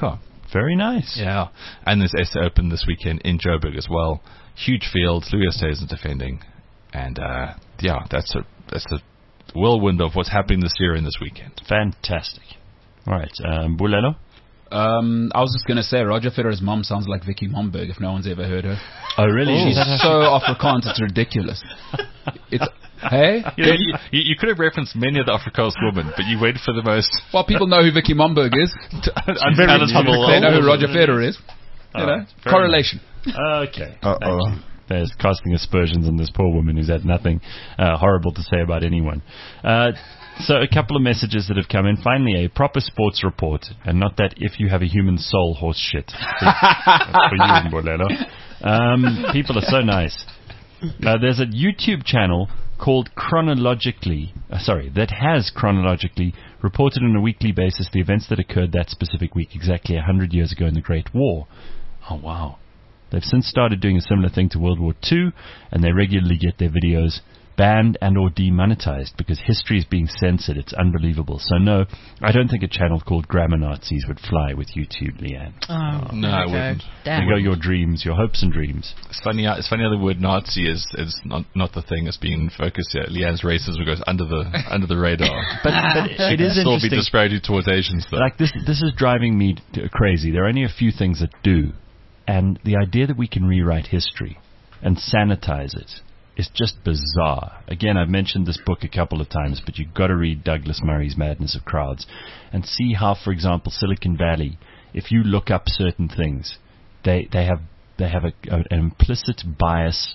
Very nice. Yeah. And there's S A Open this weekend in Joburg as well. Huge fields. Louis Oosthuizen is defending. And, uh, yeah, that's a, that's a whirlwind of what's happening this year and this weekend. Fantastic. All right. Um, Bulelo? Um, I was just going to say, Roger Federer's mom sounds like Vicky Momberg, if no one's ever heard her. Oh, really? She's so Afrikaans, it's ridiculous. It's, hey? You, know, you, you, you could have referenced many of the Afrikaans women, but you waited for the most... Well, people know who Vicky Momberg is. unpalatable. They know who Roger Federer is. You know, right, correlation. Okay. Uh-oh. Thank you. There's casting aspersions on this poor woman who's had nothing uh, horrible to say about anyone. Uh, so a couple of messages that have come in. Finally, a proper sports report, and not that if you have a human soul horse shit. That's for you, Bolelo. Um, people are so nice. Uh, there's a YouTube channel called Chronologically, uh, sorry, that has chronologically reported on a weekly basis the events that occurred that specific week, exactly one hundred years ago in the Great War. Oh, wow. They've since started doing a similar thing to World War Two, and they regularly get their videos banned and or demonetized because history is being censored. It's unbelievable. So no, I don't think a channel called Grammar Nazis would fly with YouTube, Leanne. Oh, No, I wouldn't. There you go, your dreams, your hopes and dreams. It's funny. how- It's funny how the word Nazi is is not not the thing that's being focused here. Leanne's racism goes under the under the radar. But, but it is Still be interesting. disparaging towards Asians, though. Like this, this is driving me t- crazy. There are only a few things that do, and the idea that we can rewrite history and sanitize it is just bizarre. Again, I've mentioned this book a couple of times, but you've got to read Douglas Murray's Madness of Crowds and see how, for example, Silicon Valley, if you look up certain things, they they have they have a, a, an implicit bias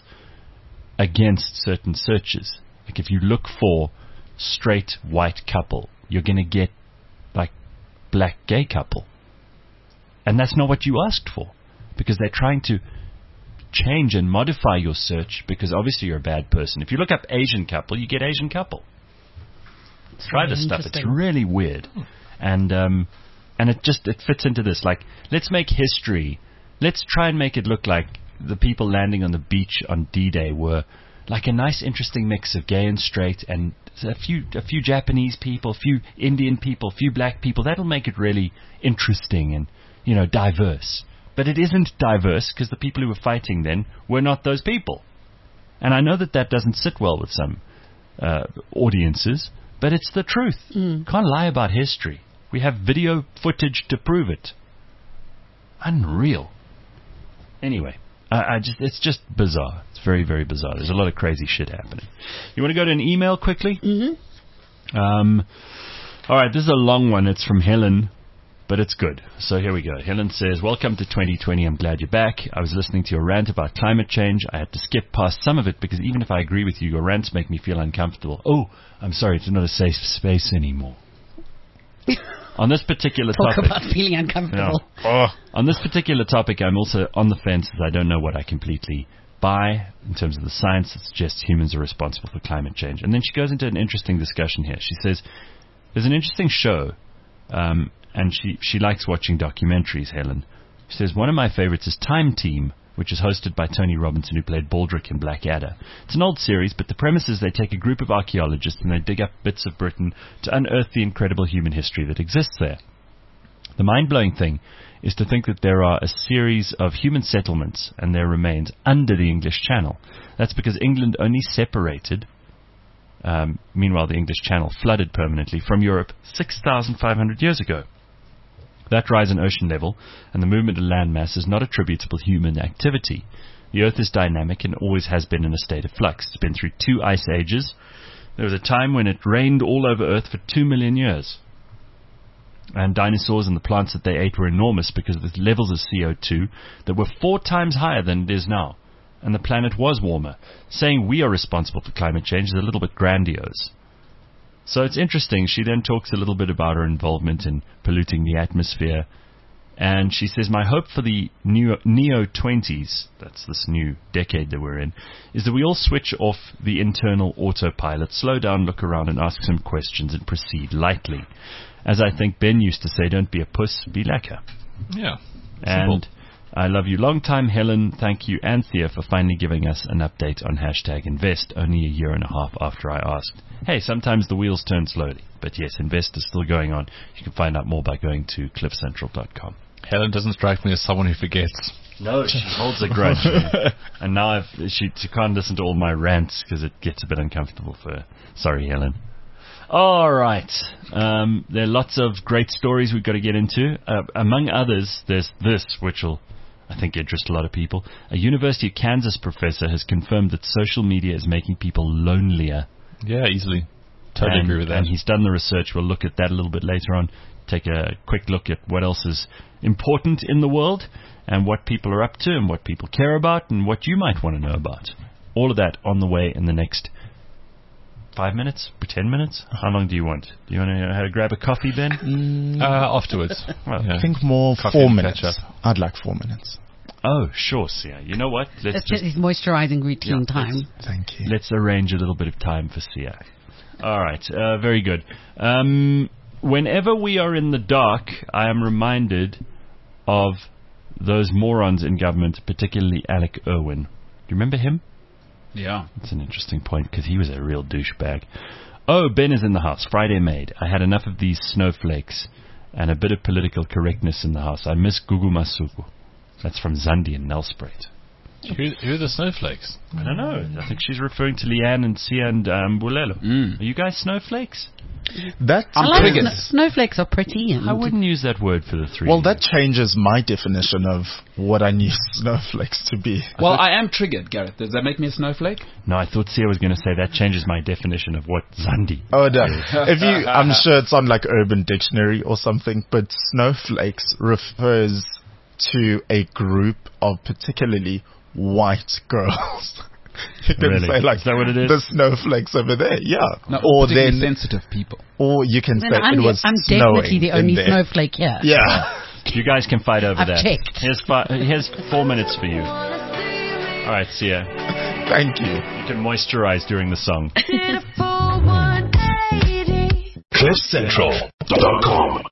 against certain searches. Like if you look for straight white couple, you're going to get like black gay couple. And that's not what you asked for, because they're trying to change and modify your search, because obviously you're a bad person. If you look up Asian couple, you get Asian couple. It's Try really this stuff. It's interesting. really weird. And um, and it just it fits into this. Like, let's make history. Let's try and make it look like the people landing on the beach on D-Day were like a nice, interesting mix of gay and straight, and a few a few Japanese people, a few Indian people, a few black people. That'll make it really interesting and, you know, diverse. But it isn't diverse because the people who were fighting then were not those people. And I know that that doesn't sit well with some uh, audiences, but it's the truth. Mm. Can't lie about history. We have video footage to prove it. Unreal. Anyway, I, I just it's just bizarre. It's very, very bizarre. There's a lot of crazy shit happening. You want to go to an email quickly? Mm-hmm. Um, all right, this is a long one. It's from Helen, but it's good. So here we go. Helen says, welcome to twenty twenty. I'm glad you're back. I was listening to your rant about climate change. I had to skip past some of it because even if I agree with you, your rants make me feel uncomfortable. Oh, I'm sorry. It's not a safe space anymore. On this particular Talk topic. about feeling uncomfortable. Oh. On this particular topic, I'm also on the fence as I don't know what I completely buy in terms of the science that suggests humans are responsible for climate change. And then she goes into an interesting discussion here. She says, there's an interesting show, um, and she, she likes watching documentaries, Helen. She says, one of my favorites is Time Team, which is hosted by Tony Robinson, who played Baldrick in Blackadder. It's an old series, but the premise is they take a group of archaeologists and they dig up bits of Britain to unearth the incredible human history that exists there. The mind-blowing thing is to think that there are a series of human settlements and their remains under the English Channel. That's because England only separated, um, meanwhile the English Channel flooded permanently from Europe six thousand five hundred years ago. That rise in ocean level and the movement of land mass is not attributable to human activity. The Earth is dynamic and always has been in a state of flux. It's been through two ice ages. There was a time when it rained all over Earth for two million years. And dinosaurs and the plants that they ate were enormous because of the levels of C O two that were four times higher than it is now. And the planet was warmer. Saying we are responsible for climate change is a little bit grandiose. So it's interesting. She then talks a little bit about her involvement in polluting the atmosphere. And she says, my hope for the new neo twenties, that's this new decade that we're in, is that we all switch off the internal autopilot, slow down, look around and ask some questions and proceed lightly. As I think Ben used to say, don't be a puss, be lekker. Yeah. And I love you long time, Helen. Thank you, Anthea, for finally giving us an update on hashtag Invest only a year and a half after I asked. Hey, sometimes the wheels turn slowly. But yes, Invest is still going on. You can find out more by going to cliff central dot com. Helen doesn't strike me as someone who forgets. No, she holds a grudge. And now I've, she, she can't listen to all my rants because it gets a bit uncomfortable for her. Sorry, Helen. All right. Um, there are lots of great stories we've got to get into. Uh, among others, there's this, which will, I think, interest a lot of people. A University of Kansas professor has confirmed that social media is making people lonelier. Yeah, easily. Totally and, agree with that. And he's done the research. We'll look at that a little bit later on. Take a quick look at what else is important in the world and what people are up to and what people care about and what you might want to know about. All of that on the way in the next five minutes, ten minutes. How long do you want? Do you want to uh, grab a coffee, Ben? Mm. Uh, afterwards. Well, yeah. I think more Coffee four and minutes. ketchup. I'd like four minutes. Oh, sure, Sia. You know what? Let's That's just his moisturizing routine Yeah, time. Thank you. let's arrange a little bit of time for Sia. All right, uh, very good. Um, whenever we are in the dark, I am reminded of those morons in government, particularly Alec Irwin. Do you remember him? Yeah. That's an interesting point because he was a real douchebag. Oh, Ben is in the house. Friday made. I had enough of these snowflakes and a bit of political correctness in the house. I miss Gugu Masuku. That's from Zandi and Nelspruit. Who, who are the snowflakes? I don't know. I think she's referring to Leanne and Sia and um, Bulelo. Mm. Are you guys snowflakes? That I like triggered. sn- snowflakes are pretty. And I wouldn't use that word for the three. well, of that you. changes my definition of what I knew snowflakes to be. Well, I am triggered, Gareth. Does that make me a snowflake? No, I thought Sia was going to say that changes my definition of what Zandi. Oh, no. If you, I'm sure it's on like Urban Dictionary or something, but snowflakes refers to a group of particularly white girls. You can Really? say like Is that what it is? the snowflakes over there, yeah. No, or particularly then, sensitive people. or you can Then say I'm, it was I'm snowing definitely the in only there. snowflake here. Yeah. You guys can fight over I've that. checked. Here's, fi- here's four minutes for you. All right, Sia. Thank you. You can moisturize during the song. cliff central dot com